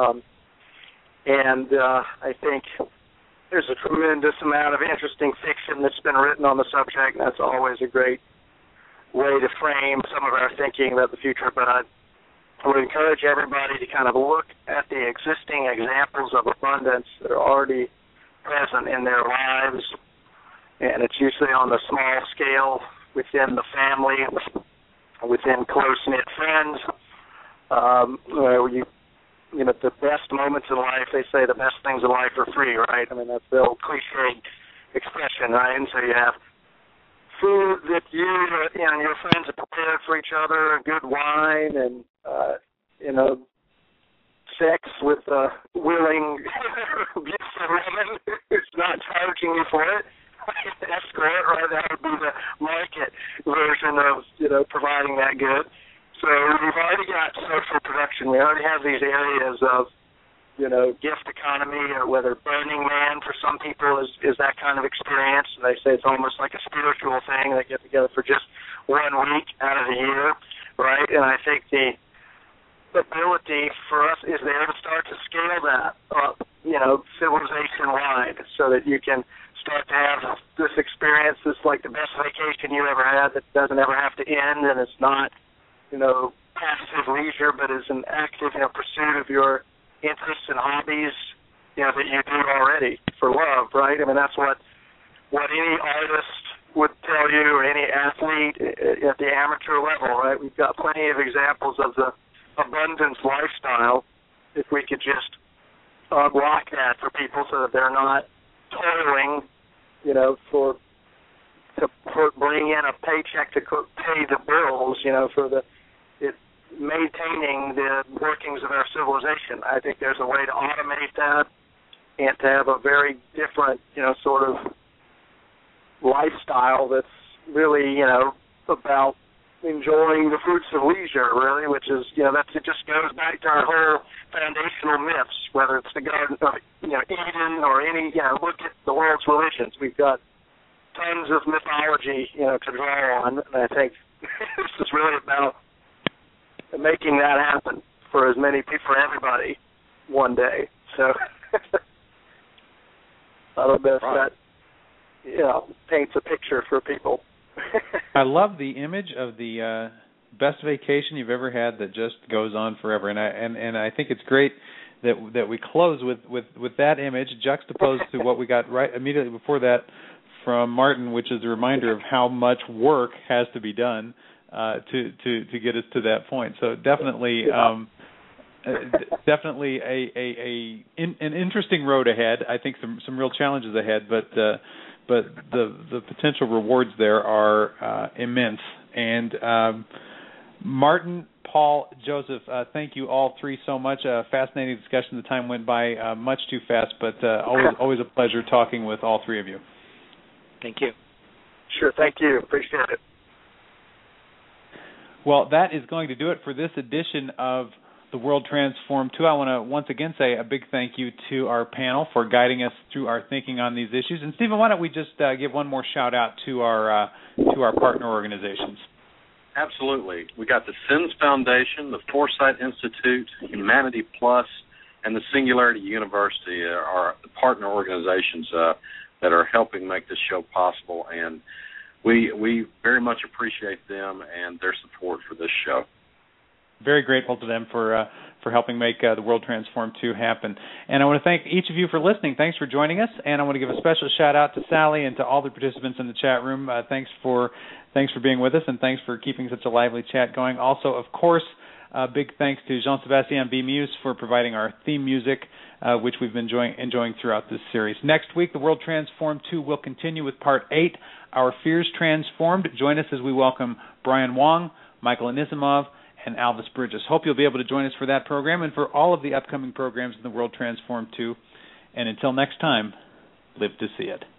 and I think there's a tremendous amount of interesting fiction that's been written on the subject, and that's always a great way to frame some of our thinking about the future. But I would encourage everybody to kind of look at the existing examples of abundance that are already present in their lives, and it's usually on the small scale within the family, within close-knit friends. The best moments in life, they say the best things in life are free, right? I mean, that's the old cliche expression, right? And so you have food that you and your friends have prepared for each other, good wine, and, sex with willing, beautiful women who's not charging you for it. Escort, right? That would be the market version of, providing that good. So we've already got social production. We already have these areas of, gift economy, or whether Burning Man for some people is that kind of experience. They say it's almost like a spiritual thing. They get together for just 1 week out of the year, right? And I think the ability for us is there to start to scale that up, civilization-wide, so that you can start to have this experience that's like the best vacation you ever had, that doesn't ever have to end, and it's not, passive leisure, but is an active, pursuit of your interests and hobbies, that you do already for love, right? I mean, that's what any artist would tell you, or any athlete at the amateur level, right? We've got plenty of examples of the abundance lifestyle, if we could just unlock that for people so that they're not toiling, to bring in a paycheck to pay the bills, maintaining the workings of our civilization. I think there's a way to automate that and to have a very different, sort of lifestyle that's really, about enjoying the fruits of leisure, really, which is, it just goes back to our whole foundational myths, whether it's the Garden of, Eden or any, look at the world's religions. We've got tons of mythology, to draw on, and I think this is really about making that happen for as many people, for everybody, one day. So I don't know if that, paints a picture for people. I love the image of the best vacation you've ever had that just goes on forever, and I think it's great that we close with that image juxtaposed to what we got right immediately before that from Martin, which is a reminder of how much work has to be done to get us to that point. So definitely definitely an interesting road ahead. I think some real challenges ahead, but the potential rewards there are immense. And Martin, Paul, Joseph, thank you all three so much. Fascinating discussion. The time went by much too fast, but always a pleasure talking with all three of you. Thank you. Sure, thank you. Appreciate it. Well, that is going to do it for this edition of The World Transformed 2. I want to once again say a big thank you to our panel for guiding us through our thinking on these issues. And Stephen, why don't we just give one more shout out to our partner organizations? Absolutely. We got the SINS Foundation, the Foresight Institute, Humanity Plus, and the Singularity University are the partner organizations that are helping make this show possible, and we very much appreciate them and their support for this show. Very grateful to them for helping make The World Transformed 2 happen. And I want to thank each of you for listening. Thanks for joining us. And I want to give a special shout-out to Sally and to all the participants in the chat room. Thanks for being with us, and thanks for keeping such a lively chat going. Also, of course, big thanks to Jean-Sébastien Bemuse for providing our theme music, which we've been enjoying throughout this series. Next week, The World Transformed 2 will continue with Part 8, Our Fears Transformed. Join us as we welcome Brian Wong, Michael Anisimov, and Alvis Bridges. Hope you'll be able to join us for that program and for all of the upcoming programs in The World Transformed 2. And until next time, live to see it.